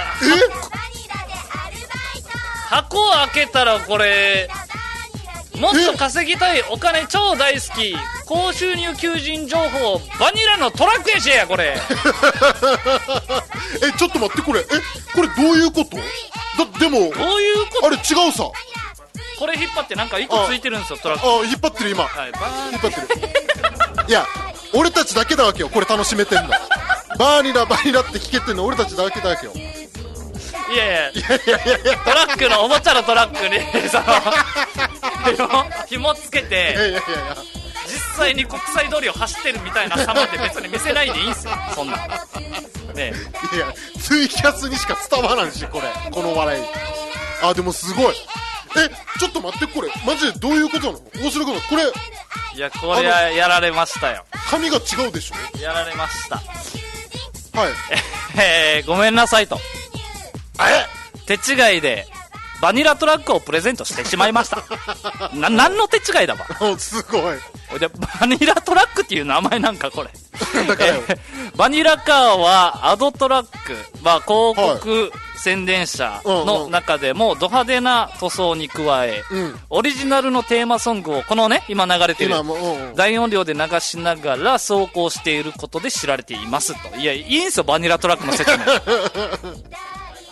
箱を開けたらこれ、もっと稼ぎたいお金超大好き高収入求人情報バニラのトラックやしやこれえ、ちょっと待って、これ。え、これどういうことだ、でも、 どういうことあれ違うさ。 これ引っ張ってなんか一個ついてるんですよトラック。 あ、引っ張ってる今。 はい、バーン引っ張ってる。いや、俺たちだけだわけよ。これ楽しめてんの。バーニラ、バニラって聞けてんの俺たちだけだわけよ。 いやいやトラックのおもちゃのトラックにその紐つけいやていやいやいや。 実際に国際通りを走ってるみたいな様って別に見せないでいいんすよそんなねいや、ツイキャスにしか伝わらんし、これ。この笑い。あ、でもすごい。え、ちょっと待って、これ。マジでどういうことなの面白くないこれ、 いやこれはやられましたよ髪が違うでしょやられましたはい。 えー、ごめんなさいとえ手違いでバニラトラックをプレゼントしてしまいましたな、何の手違いだわおすごい。 おいでバニラトラックっていう名前なんかこれだからよ。 えーバニラカーはアドトラック、まあ、広告宣伝車の中でもド派手な塗装に加え、 うんオリジナルのテーマソングをこのね今流れてる今もう、うんうん大音量で流しながら走行していることで知られていますと。いやいいんすよバニラトラックの説明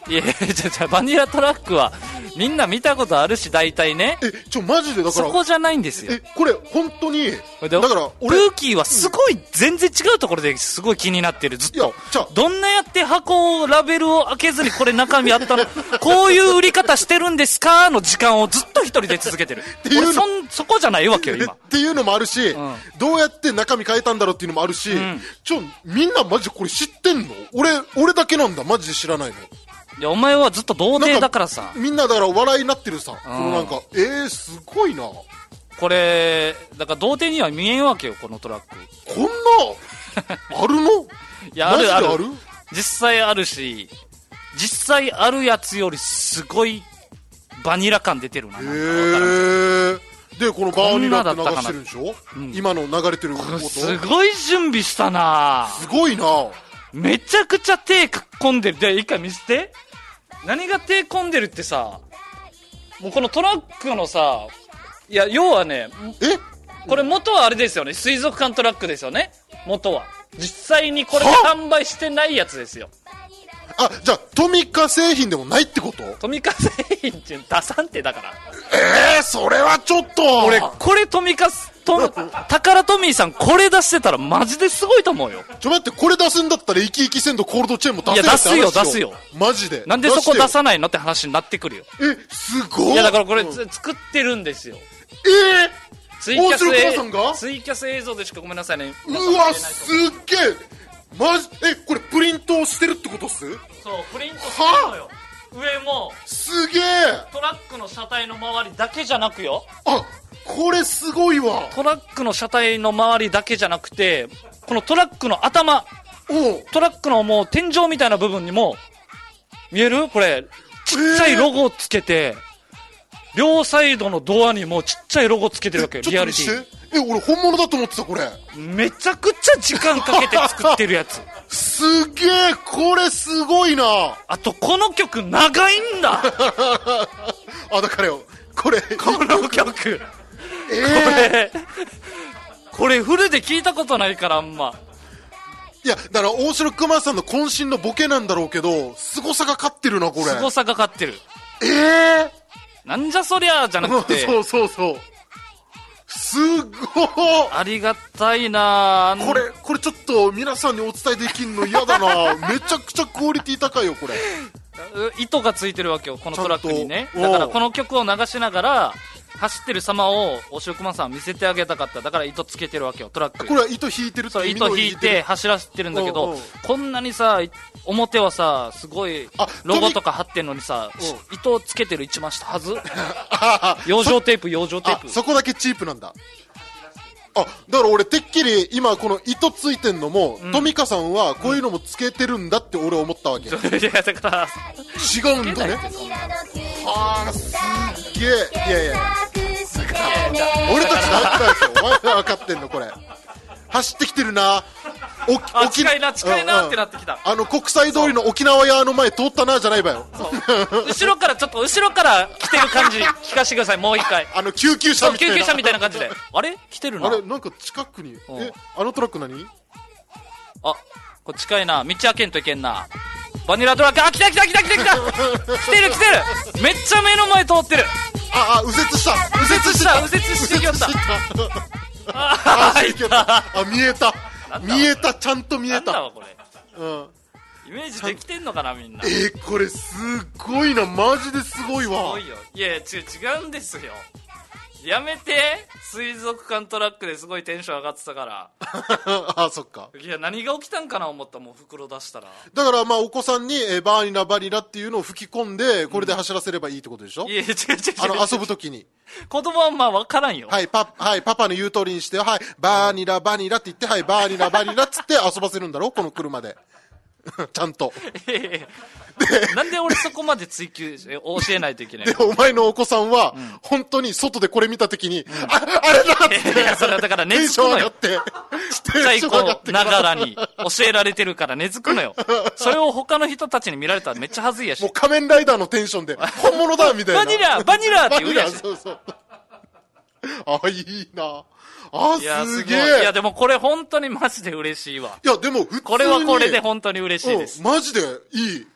いやいや、じゃじゃバニラトラックはみんな見たことあるし、大体ね。 え、ちょ、マジでだから。 そこじゃないんですよ。 え、これ、本当に。だから俺、ルーキーはすごい、全然違うところですごい気になってる、ずっと。 じゃどんなやって箱を、ラベルを開けずにこれ中身あったの、こういう売り方してるんですかの時間をずっと一人で続けてる。っていうの俺そん、そこじゃないわけよ、今。 っていうのもあるし、うん、どうやって中身変えたんだろうっていうのもあるし、うん、ちょ、みんなマジでこれ知ってんの？俺、俺だけなんだ、マジで知らないの。 いや、お前はずっと童貞だからさ。 みんなだから笑いになってるさ。うん、このなんか、えー、すごいな。 これ、だから童貞には見えんわけよ、このトラック。 こんな、あるの？ いや、あるある。ある？実際あるし、実際あるやつよりすごいバニラ感出てるな。へー。で、このバーニラって流してるんでしょ？うん、今の流れてる音。 すごい準備したな。 すごいな。 めちゃくちゃ手込んでる。じゃあ一回見せて。何が手込んでるってさ、もうこのトラックのさ、いや、要はね、 えこれ元はあれですよね。水族館トラックですよね。元は。実際にこれ販売してないやつですよ。 あ、じゃあ、トミカ製品でもないってこと？ トミカ製品って出さんってだから。 えー、それはちょっと。 俺、これトミカ、と、タカラトミーさんこれ出してたらマジですごいと思うよ。 ちょ待って、これ出すんだったら生き生き鮮度コールドチェーンも出せるって話よ。 いや、出すよ、出すよ。 マジで。 なんでそこ出さないのって話になってくるよ。 え、すごい。 いや、だからこれ、うん、作ってるんですよ。 えー、 ツイキャス大城さんがツイキャス映像でしかごめんなさいね。 うわ、すっげえ。マジ、え、これプリントをしてるってことっす？ そう、プリントしてるのよ。上もすげえ。 トラックの車体の周りだけじゃなくよ。 あ、これすごいわ。 トラックの車体の周りだけじゃなくて、このトラックの頭、トラックのもう天井みたいな部分にも見える？これちっちゃいロゴをつけて、えー、両サイドのドアにもちっちゃいロゴつけてるわけよ。リアリティ。 え、俺本物だと思ってた。これめちゃくちゃ時間かけて作ってるやつ。 すげえ、これすごいな。 あとこの曲長いんだ。 あ、だからよ、これこの曲、 えー、 これこれフルで聞いたことないからあんま。 いや、だから大城熊さんの渾身のボケなんだろうけど、凄さが勝ってるな、これ。 凄さが勝ってる。 ええー、なんじゃそりゃじゃなくて。 そうそうそう。すっごい。 ありがたいな。 これこれちょっと皆さんにお伝えできんの嫌だな。めちゃくちゃクオリティ高いよこれ。 糸がついてるわけよ、このトラックにね。だからこの曲を流しながら走ってる様を大城熊さんは見せてあげたかった。だから糸つけてるわけよ、トラック。 これは糸引いてるって意味の糸引いて走らせてるんだけど、おうおう、こんなにさ表はさすごいロゴとか貼ってんのにさ、糸をつけてる一番下はず。養生テープ、養生テープ。 そこだけチープなんだ。あ、だから俺てっきり今この糸ついてんのも、うん、トミカさんはこういうのもつけてるんだって俺思ったわけ。 いやだから違うんだね。はあ、すっげえ。いやいや俺たちなんかですよ。お前は分かってんのこれ。走ってきてるな。 おあ近いな近いなってなってきた。 あの国際通りの沖縄屋の前通ったなじゃないばよ。 後ろからちょっと後ろから来てる感じ聞かせてください、もう一回。 あの救急車みたいな。 救急車みたいな感じで。あれ来てるな。 あれなんか近くに。え、あのトラック何？ あ、これ近いな。道開けんといけんな。バニラトラック。あ、来た来た来た来た来た。来てる来てる。めっちゃ目の前通ってる。 ああ、右折した。 右折した右折してきました。 ああ、見えた。見えた、ちゃんと見えた。 なんだわこれ。 うん。 イメージできてんのかなみんな。 えー、これすごいな、マジですごいわ。 すごいよ。いやいや、ち違うんですよ。やめて。水族館トラックですごいテンション上がってたから。 あ、そっか。 いや、何が起きたんかな思った。もう袋出したら。 だからまあお子さんにえバーニラバニラっていうのを吹き込んで、これで走らせればいいってことでしょ。うん、いや違う違う違う。あの遊ぶときに。 子供はまあ分からんよ。 はい、パ、はい、パパの言う通りにして、はい、バーニラバニラって言って、はい、バーニラバニラっつって遊ばせるんだろこの車で。ちゃんと。 なんで俺そこまで追求教えないといけないの。 でお前のお子さんは、うん、本当に外でこれ見たときに、うん、あ, あれだって、 いやそれはだから根付くのよ。ちっちゃい子ながらに教えられてるから根付くのよ。それを他の人たちに見られたらめっちゃ恥ずいやし。 もう仮面ライダーのテンションで本物だみたいな。 バニラバニラって言うやし。 そうそう。あ、いいな。あ、すげえ。 いやでもこれ本当にマジで嬉しいわ。 いやでも普通にこれはこれで本当に嬉しいです。 マジでいい。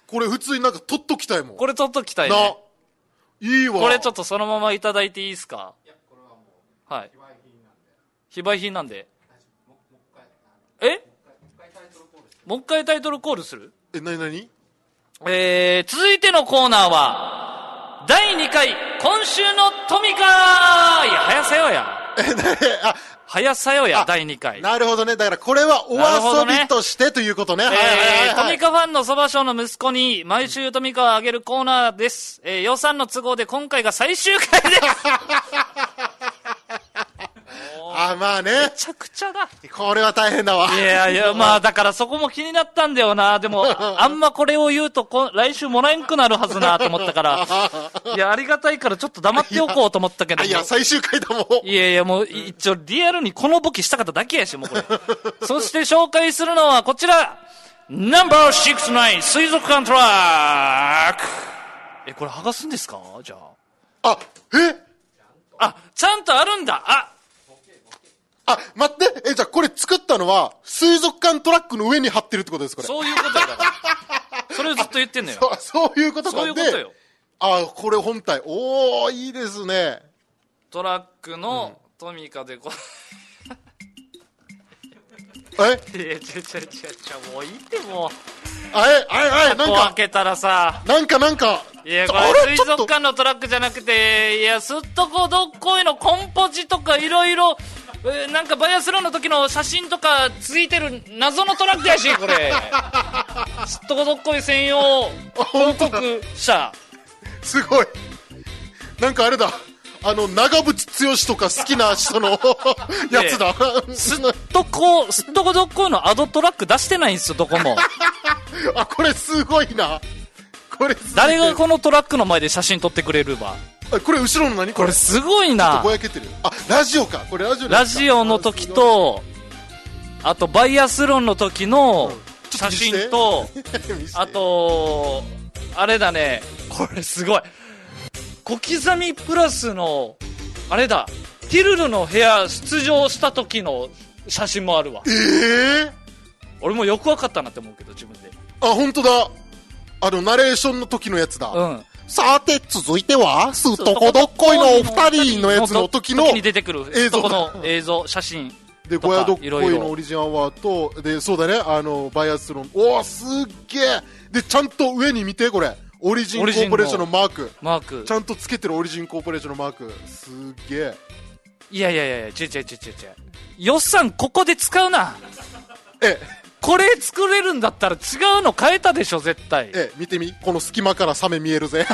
これ普通になんか取っときたいもん。 これ取っときたいなね。 いいわ。 これちょっとそのままいただいていいですか？いや、これはもう、はい。非売品なんで。え？もう一回タイトルコールする？ え、なになに？ えー、続いてのコーナーは、だいにかい、今週のトミカーいや、早さよや。 え、なに、あ、 早さよや、 あだいにかい。 なるほどね。だからこれはお遊びとしてということね。はいはいはい、はい。 トミカファンのそば賞の息子に毎週トミカをあげるコーナーです。えー、予算の都合で今回が最終回です。 あ、まあね。 めちゃくちゃだ。 これは大変だわ。 いやいや、まあだからそこも気になったんだよな。でも、あんまこれを言うとこ、来週もらえんくなるはずなと思ったから、いや、ありがたいからちょっと黙っておこうと思ったけど。 いや、最終回だもん。 いやいや、もう一応リアルにこのボケしたかっただけやし、もうこれ。そして紹介するのはこちら、ナンバーろくじゅうきゅう水族館トラック。え、これ剥がすんですか？じゃあ。あ、えあ、ちゃんとあるんだ。あ、 あ、待って。え、じゃあこれ作ったのは、水族館トラックの上に貼ってるってことです、これ。 そういうことやだから。それをずっと言ってんのよ。 そ, そういうことか。 そういうことよ。 あ、これ本体。おー、いいですね。 トラックのトミカでこ、 うん、えいや、ちゃちゃちゃちゃ、もういいってもう。 あれ、あれ、あれ、なんか。 開けたらさ。 なんかなんか。 いや、これ水族館のトラックじゃなくて、いや、すっとこどっこいのコンポジとかいろいろ、えー、なんかバイアスロンの時の写真とかついてる謎のトラックやし、これ。すっとこどっこい専用報告者。 すごい。なんかあれだ。あの、長渕剛とか好きな人のやつだ。 すっとこ、すっとこどっこいのアドトラック出してないんですよ、どこも。 あ、これすごいな。これすごい。 誰がこのトラックの前で写真撮ってくれるわ。 これ後ろの何これすごいな。 ぼやけてる。あ、ラジオか。これラジオラジオの時と、あとバイアスロンの時の写真と、あと、あれだね。これすごい。小刻みプラスの、あれだ。ティルルの部屋出場した時の写真もあるわ。 えー、 俺もよくわかったなって思うけど、自分で。 あ、本当だ。あの、ナレーションの時のやつだ。 うん。 さて、続いては、すっとこどっこいのお二人のやつの時の時に出てくる映像。 この映像、写真。 で、ゴヤどっこいのオリジンアワーと、で、そうだね、あの、バイアスロン。おー、すっげえ。で、ちゃんと上に見て、これ。オリジンコーポレーションのマーク。 マーク。 ちゃんとつけてるオリジンコーポレーションのマーク。すっげえ。 いやいやいやいや、違う違う違う違う。予算ここで使うな。 え、 これ作れるんだったら違うの変えたでしょ、絶対。 え、見てみ。この隙間からサメ見えるぜ。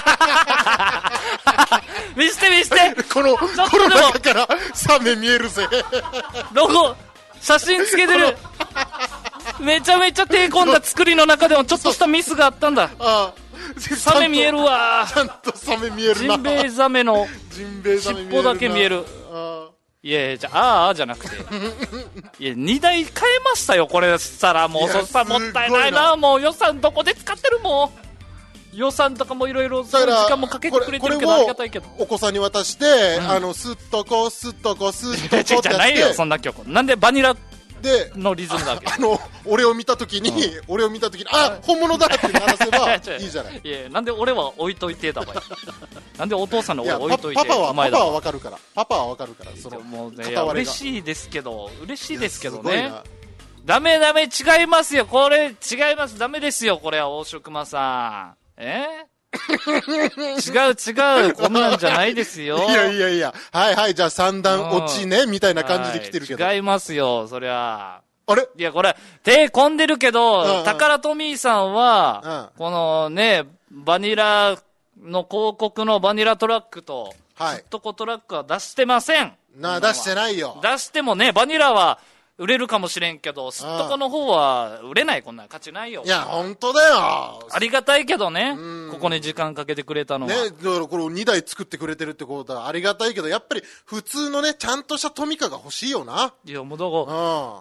見せて見せて。 この、この中からサメ見えるぜ。 ロゴ、写真つけてる。めちゃめちゃ手込んだ作りの中でもちょっとしたミスがあったんだ。 ああ、 サメ見えるわ。 ちゃんとサメ見えるな。 ジンベエザメのジンベエザメ尻尾だけ見える。いやいや、じゃあ、あーじゃなくて。いや、にだい買えましたよ、これしたら。もう、そしたらもったいないな。もう予算どこで使ってるもん。予算とかもいろいろ時間もかけてくれてるけど、ありがたいけど。 お子さんに渡して、うん、あの、スッとこ、スッとこ、スッとこってやって。 じゃないよ、そんな曲。なんでバニラでのリズムだけ。 あの、俺を見たときに、うん、俺を見たときに、あ、本物だって鳴らせばいいじゃない。 いや、なんで俺は置いといてだばい。なんでお父さんの俺置いといて。 パパは、パパはわかるから。パパはわかるから。その、 もうね、いや、嬉しいですけど、嬉しいですけどね。ダメダメ、違いますよ。これ、違います。ダメですよ。これは大城熊さん。え違う違う、こんなんじゃないですよ。 いやいやいや、はいはい、じゃあ三段落ちね、みたいな感じで来てるけど。 違いますよ、そりゃ。 あれいや、これ、手込んでるけど、うんうん、タカラトミーさんは、うん、このね、バニラの広告のバニラトラックと、はい、すっとこトラックは出してません。 なあ、出してないよ。 出してもね、バニラは、売れるかもしれんけど、すっとこの方は売れない、こんな価値ないよ。 いや、本当だよ。 ありがたいけどね、ここに時間かけてくれたのは。 ね、だからこれをにだい作ってくれてるってことはありがたいけど、やっぱり普通のね、ちゃんとしたトミカが欲しいよな。 いや、もうだから、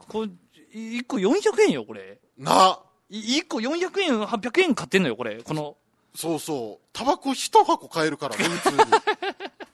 これ、いっこよんひゃくえんよ、これ。 な。 いっこよんひゃくえん、はっぴゃくえん買ってんのよ、これ。この。 そうそう。タバコ一箱買えるから、普通に。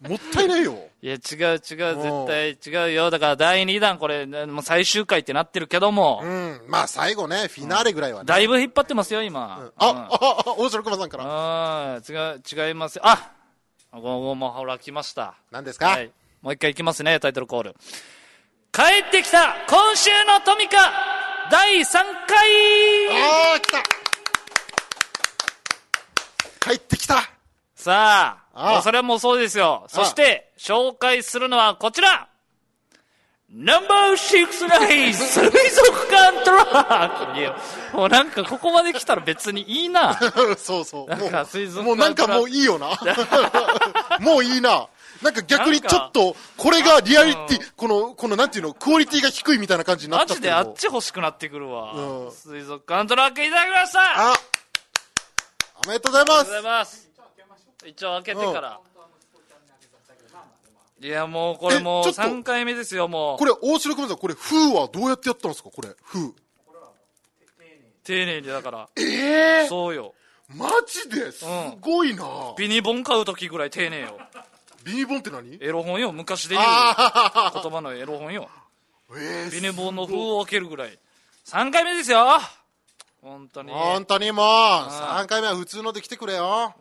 もったいないよ。 いや違う違う、絶対違うよ。だからだいにだんこれもう最終回ってなってるけども、 うん、まあ最後ねフィナーレぐらいはね、 だいぶ引っ張ってますよ今、うん、 あ、ああ大城熊さんからあ違う違いますよ。あここもほら来ました。 何ですか、 はい、もう一回いきますね。タイトルコール。帰ってきた今週のトミカだいさんかい。 ああ来た、帰ってきた。 さあ、 ああもうそれはもうそうですよ。そして紹介するのはこちら、ナンバーシックスナイン水族館トラック。いやもうなんかここまで来たら別にいいな。 そうそう、 なんか水族館もうなんかもういいよな。もういいな。なんか逆にちょっとこれがリアリティ、このこのなんていうのクオリティが低いみたいな感じになっちゃってる。 マジであっち欲しくなってくるわ、 うん、 水族館トラックいただきました。 あおめでとうございます。 ありがとうございます。一応開けてから、うん、いやもうこれもうさんかいめですよ。もうこれ大城君さん、これ風はどうやってやったんですか。これ風丁寧にだから、 ええー、 そうよマジですごいな、うん、 ビニボン買う時ぐらい丁寧よ。 ビニボンって何？ エロ本よ、昔で言う言葉のエロ本よ。 えー、 ビニボンの封を開けるぐらい。さんかいめですよ本当に本当にもうさんかいめは普通ので来てくれよ。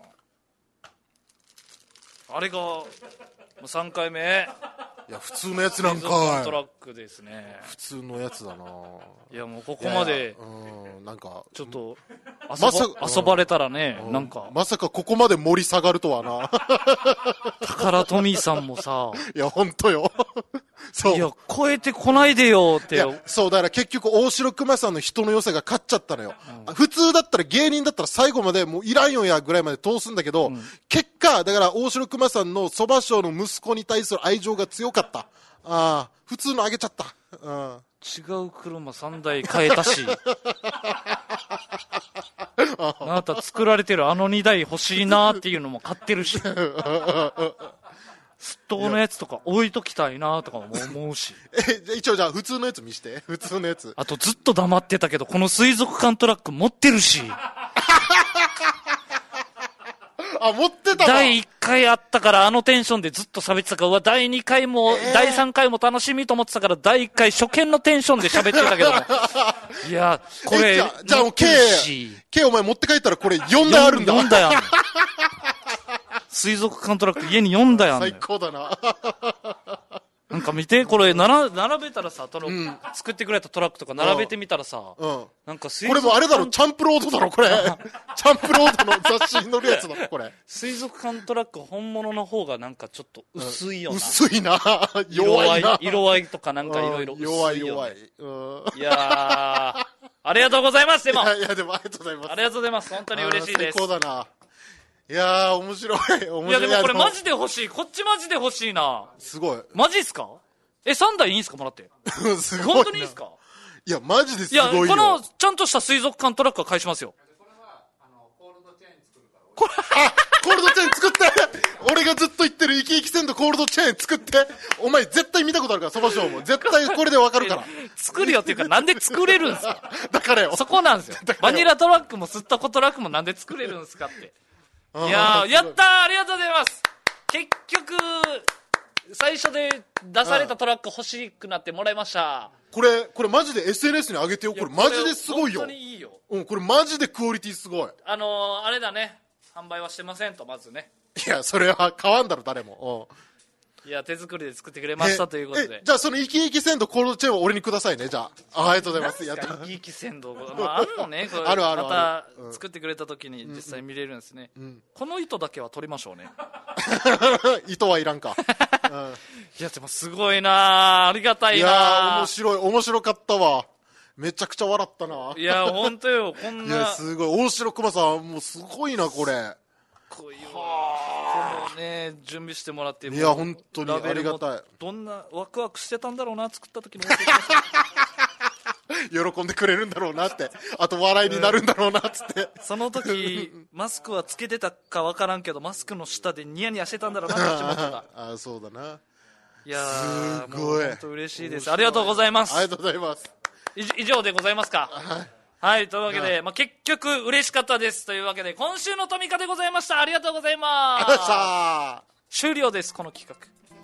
あれがさんかいめ。 いや普通のやつなんかトラックですね。 普通のやつだな。 いやもうここまでうんなんかちょっと遊ば、 まさ遊ばれたらね、うん、なんかまさかここまで盛り下がるとはな。 宝トミーさんもさいや本当よ。そういや超えてこないでよって。いやそうだから結局大城熊さんの人の良さが勝っちゃったのよ、うん、普通だったら芸人だったら最後までもういらんよやぐらいまで通すんだけど、うん、結果だから大城熊さんのそば師匠の息子に対する愛情が強かった。ああ普通のあげちゃった、うん、 違う車さんだい買えたしあなた作られてるあのにだい欲しいなっていうのも買ってるしすっとこのやつとか置いときたいなとかも思うしえ一応じゃあ普通のやつ見して普通のやつ。 あとずっと黙ってたけどこの水族館トラック持ってるしあ持ってたな。 だいいっかいあったからあのテンションでずっと喋ってたから、うわだいにかいも、えー、だいさんかいも楽しみと思ってたからだいいっかい初見のテンションで喋ってたけどもいやこれじゃあじゃあ K, K お前持って帰ったらこれよんだいあるんだ。 よんだいある水族館トラック家によんだいあるんだよ。 最高だな。 なんか見てこれ並べたらさ、うん、作ってくれたトラックとか並べてみたらさ、うん、なんか水族館これもあれだろチャンプロードだろこれチャンプロードの雑誌に載るやつだろこれ。 水族館トラック本物の方がなんかちょっと薄いよな、うん、 薄いな弱いな色合いとかなんかいろいろ薄いよ、ね、 弱い弱い、うん、 いやーありがとうございます。でもいやいやでもありがとうございます。 ありがとうございます。本当に嬉しいです。 最高だな。いやー面白い面白い。 いやでもこれマジで欲しい。こっちマジで欲しいな。 すごい。 マジっすか。えさんだいいいんすかもらって。 すごい。 本当にいいんすか。 いやマジですごいよ。 いやこのちゃんとした水族館トラックは返しますよ。 コールドチェーン作るから。 これあコールドチェーン作って俺がずっと言ってる生き生きせんとコールドチェーン作ってお前絶対見たことあるからそばしょうも絶対これでわかるから作るよっていうかなんで作れるんすかだからよそこなんですよ。バニラトラックもスッタコトラックもなんで作れるんすかって。いやーやったーありがとうございます。結局最初で出されたトラック欲しくなってもらいました。 これこれマジで エスエヌエス に上げてよ。これマジですごいよ。 本当にいいよ。 うんこれマジでクオリティすごい。 あのー、あれだね販売はしてませんとまずね。 いやそれは買わんだろ誰も。 いや手作りで作ってくれましたということで。 じゃあその生き生き鮮度コールドチェーンを俺にくださいね。じゃあ あ, ありがとうございます。 やった生き生き鮮度、まあ、あるのねこれあるあるまた作ってくれた時に実際見れるんですね、うんうん、この糸だけは取りましょうね糸はいらんか、 うん、いやでもすごいなありがたいないや面白い面白かったわ。めちゃくちゃ笑ったな。 いや本当よこんないやすごい大城熊さんもうすごいなこれ。 こういうこのね準備してもらっていや本当にありがたい。 どんなワクワクしてたんだろうな作った時の喜んでくれるんだろうなってあと笑いになるんだろうなっつって、 うん、その時マスクはつけてたか分からんけどマスクの下でニヤニヤしてたんだろうなって思ってたあそうだな。 いやーすごい本当嬉しいです。ありがとうございます。 ありがとうございます。 以上でございますか。はいはい、というわけで、まあ、結局嬉しかったですというわけで今週のトミカでございました。ありがとうございます。 ありがとうございました。 終了です。この企画、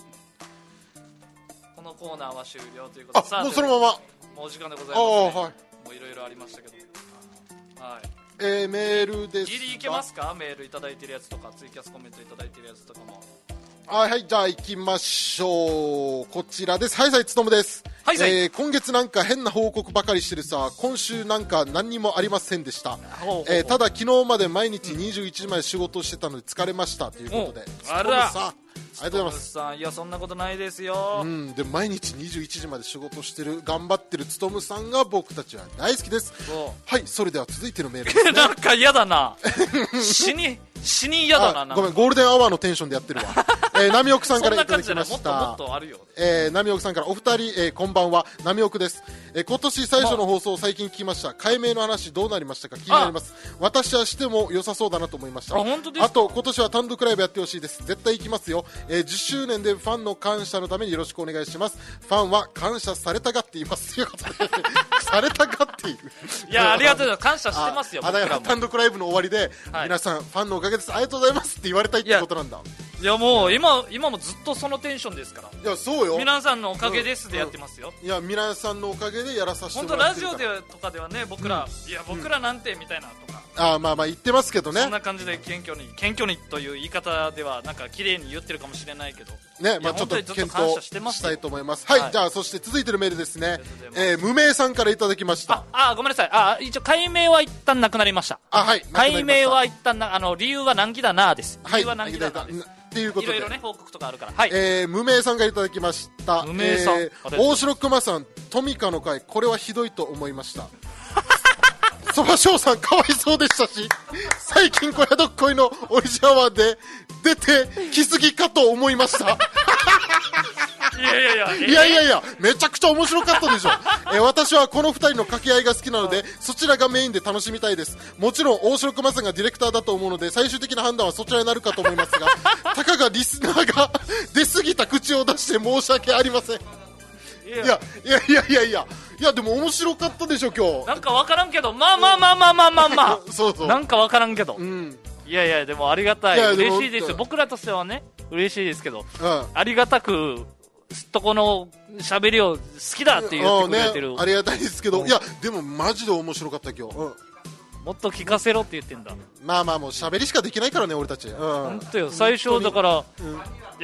このコーナーは終了ということで、 あもうそのままもうお時間でございます、ね、 はい、 もういろいろありましたけど、はい、 えー、メールです。 ギリいけますか？メールいただいてるやつとかツイキャスコメントいただいてるやつとかも。 はいはい、じゃあ行きましょう。こちらです。はいさいつとむです。 はいさい、 えー、今月なんか変な報告ばかりしてるさ。今週なんか何にもありませんでした。 ほうほうほう、 えー、ただ昨日まで毎日にじゅういちじまで仕事をしてたので疲れましたということで、 あらさありがとうございます。 さん、いやそんなことないですよ。 うん、で毎日にじゅういちじまで仕事してる頑張ってるつとむさんが僕たちは大好きです。はい、それでは続いてのメールです、ね、 なんか嫌だな死に死に嫌だな。なんかごめん、ゴールデンアワーのテンションでやってるわえー、ナミオクさんからいただきました。 そんな感じじゃない、もっともっとあるよ。 えー、ナミオクさんからお二人、えー、こんばんは、ナミオクです。えー、今年最初の放送を最近聞きました。改名の話どうなりましたか？気になります。私はしても良さそうだなと思いました。 あ、本当ですか？ あと今年は単独ライブやってほしいです。絶対行きますよ。えー、じゅっしゅうねんでファンの感謝のためによろしくお願いします。ファンは感謝されたがっていますということでされたがっているいや、ありがとうございます。感謝してますよ。 あ、だから単独ライブの終わりで、はい、皆さんファンのおかげです、ありがとうございますって言われたいってことなんだ。 いやもう今今もずっとそのテンションですから。 いやそうよ、 皆さんのおかげですでやってますよ、 うんうん、いや皆さんのおかげでやらさせても本当らってるから。 ラジオでとかではね、僕ら、うん、いや僕らなんてみたいなとか、 あーまあまあ言ってますけどね。 そんな感じで謙虚に謙虚にという言い方ではなんか綺麗に言ってるかもしれないけどね、まあちょっと検討したいと思います。はい、はい、じゃあそして続いてるメールですね。えー、無名さんからいただきました。 ああ、ごめんなさい。あ、一応解明は一旦なくなりました。 あ、はい、 解明は一旦な、あの理由は難儀だなです。理由は難儀だなです。 はい、っていうことでいろいろね報告とかあるから。はい、 えー、無名さんがいただきました。 無名さん、 えー、大城熊さんトミカの会、これはひどいと思いましたそば翔さんかわいそうでしたし、最近小宿っこいのオリジアワーで出てきすぎかと思いましたいやいやいや、えー、 いやいやいや、めちゃくちゃ面白かったでしょえー、私はこのふたりの掛け合いが好きなのでそちらがメインで楽しみたいです。もちろん大城熊さんがディレクターだと思うので最終的な判断はそちらになるかと思いますがたかがリスナーが出過ぎた口を出して申し訳ありません。いやいやいやいやいやいや、でも面白かったでしょ今日。 なんか分からんけど、まあまあまあまあまあまあまあそうそう、 なんか分からんけど、 うん、 いやいや、でもありがたい、嬉しいですよ。僕らとしてはね嬉しいですけど、うん、ありがたくすっとこの喋りを好きだって言ってくれてる、 ね、ありがたいですけど、うん、いやでもマジで面白かった今日、うん、 もっと聞かせろって言ってんだ。 まあまあもう喋りしかできないからね俺たち、うん、 本当よ。最初だから、うん、い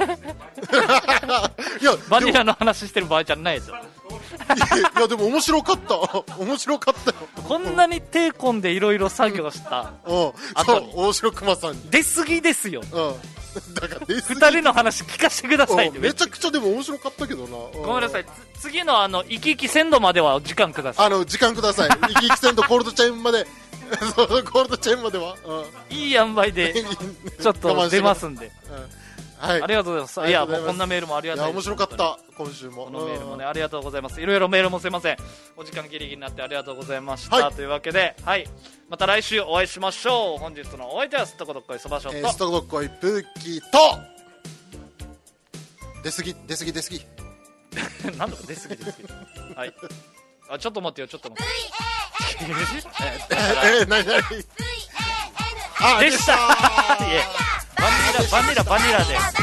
やバニラの話してる場合じゃないですよいやでも面白かった面白かったよ。 こんなに手込んでいろいろ作業した後に大城熊さんに出過ぎですよ、 うんだからふたりの話聞かせてください。 めちゃくちゃでも面白かったけどな。 ごめんなさい、次のあのイキイキ鮮度までは時間ください。 あの時間くださいイキイキ鮮度コールドチェーンまでそうコールドチェーンまでは、 うん、いい塩梅でちょっと出ますんで、うん、はい、ありがとうございます。いやもうこんなメールもありがたいです。 いや面白かった今週も。 このメールもね、ありがとうございます。いろいろメールもすいません、お時間ギリギリになってありがとうございました、はい、というわけで、はい、また来週お会いしましょう。本日のお相手はすっとこどっこいそばしょと、えー、すっとこどっこいプーキーと出過ぎ出過ぎ出過ぎなんだか出過ぎ出過ぎはい、あ、ちょっと待ってよ、ちょっと待ってええ、なになにでしたバニラバニラバニラで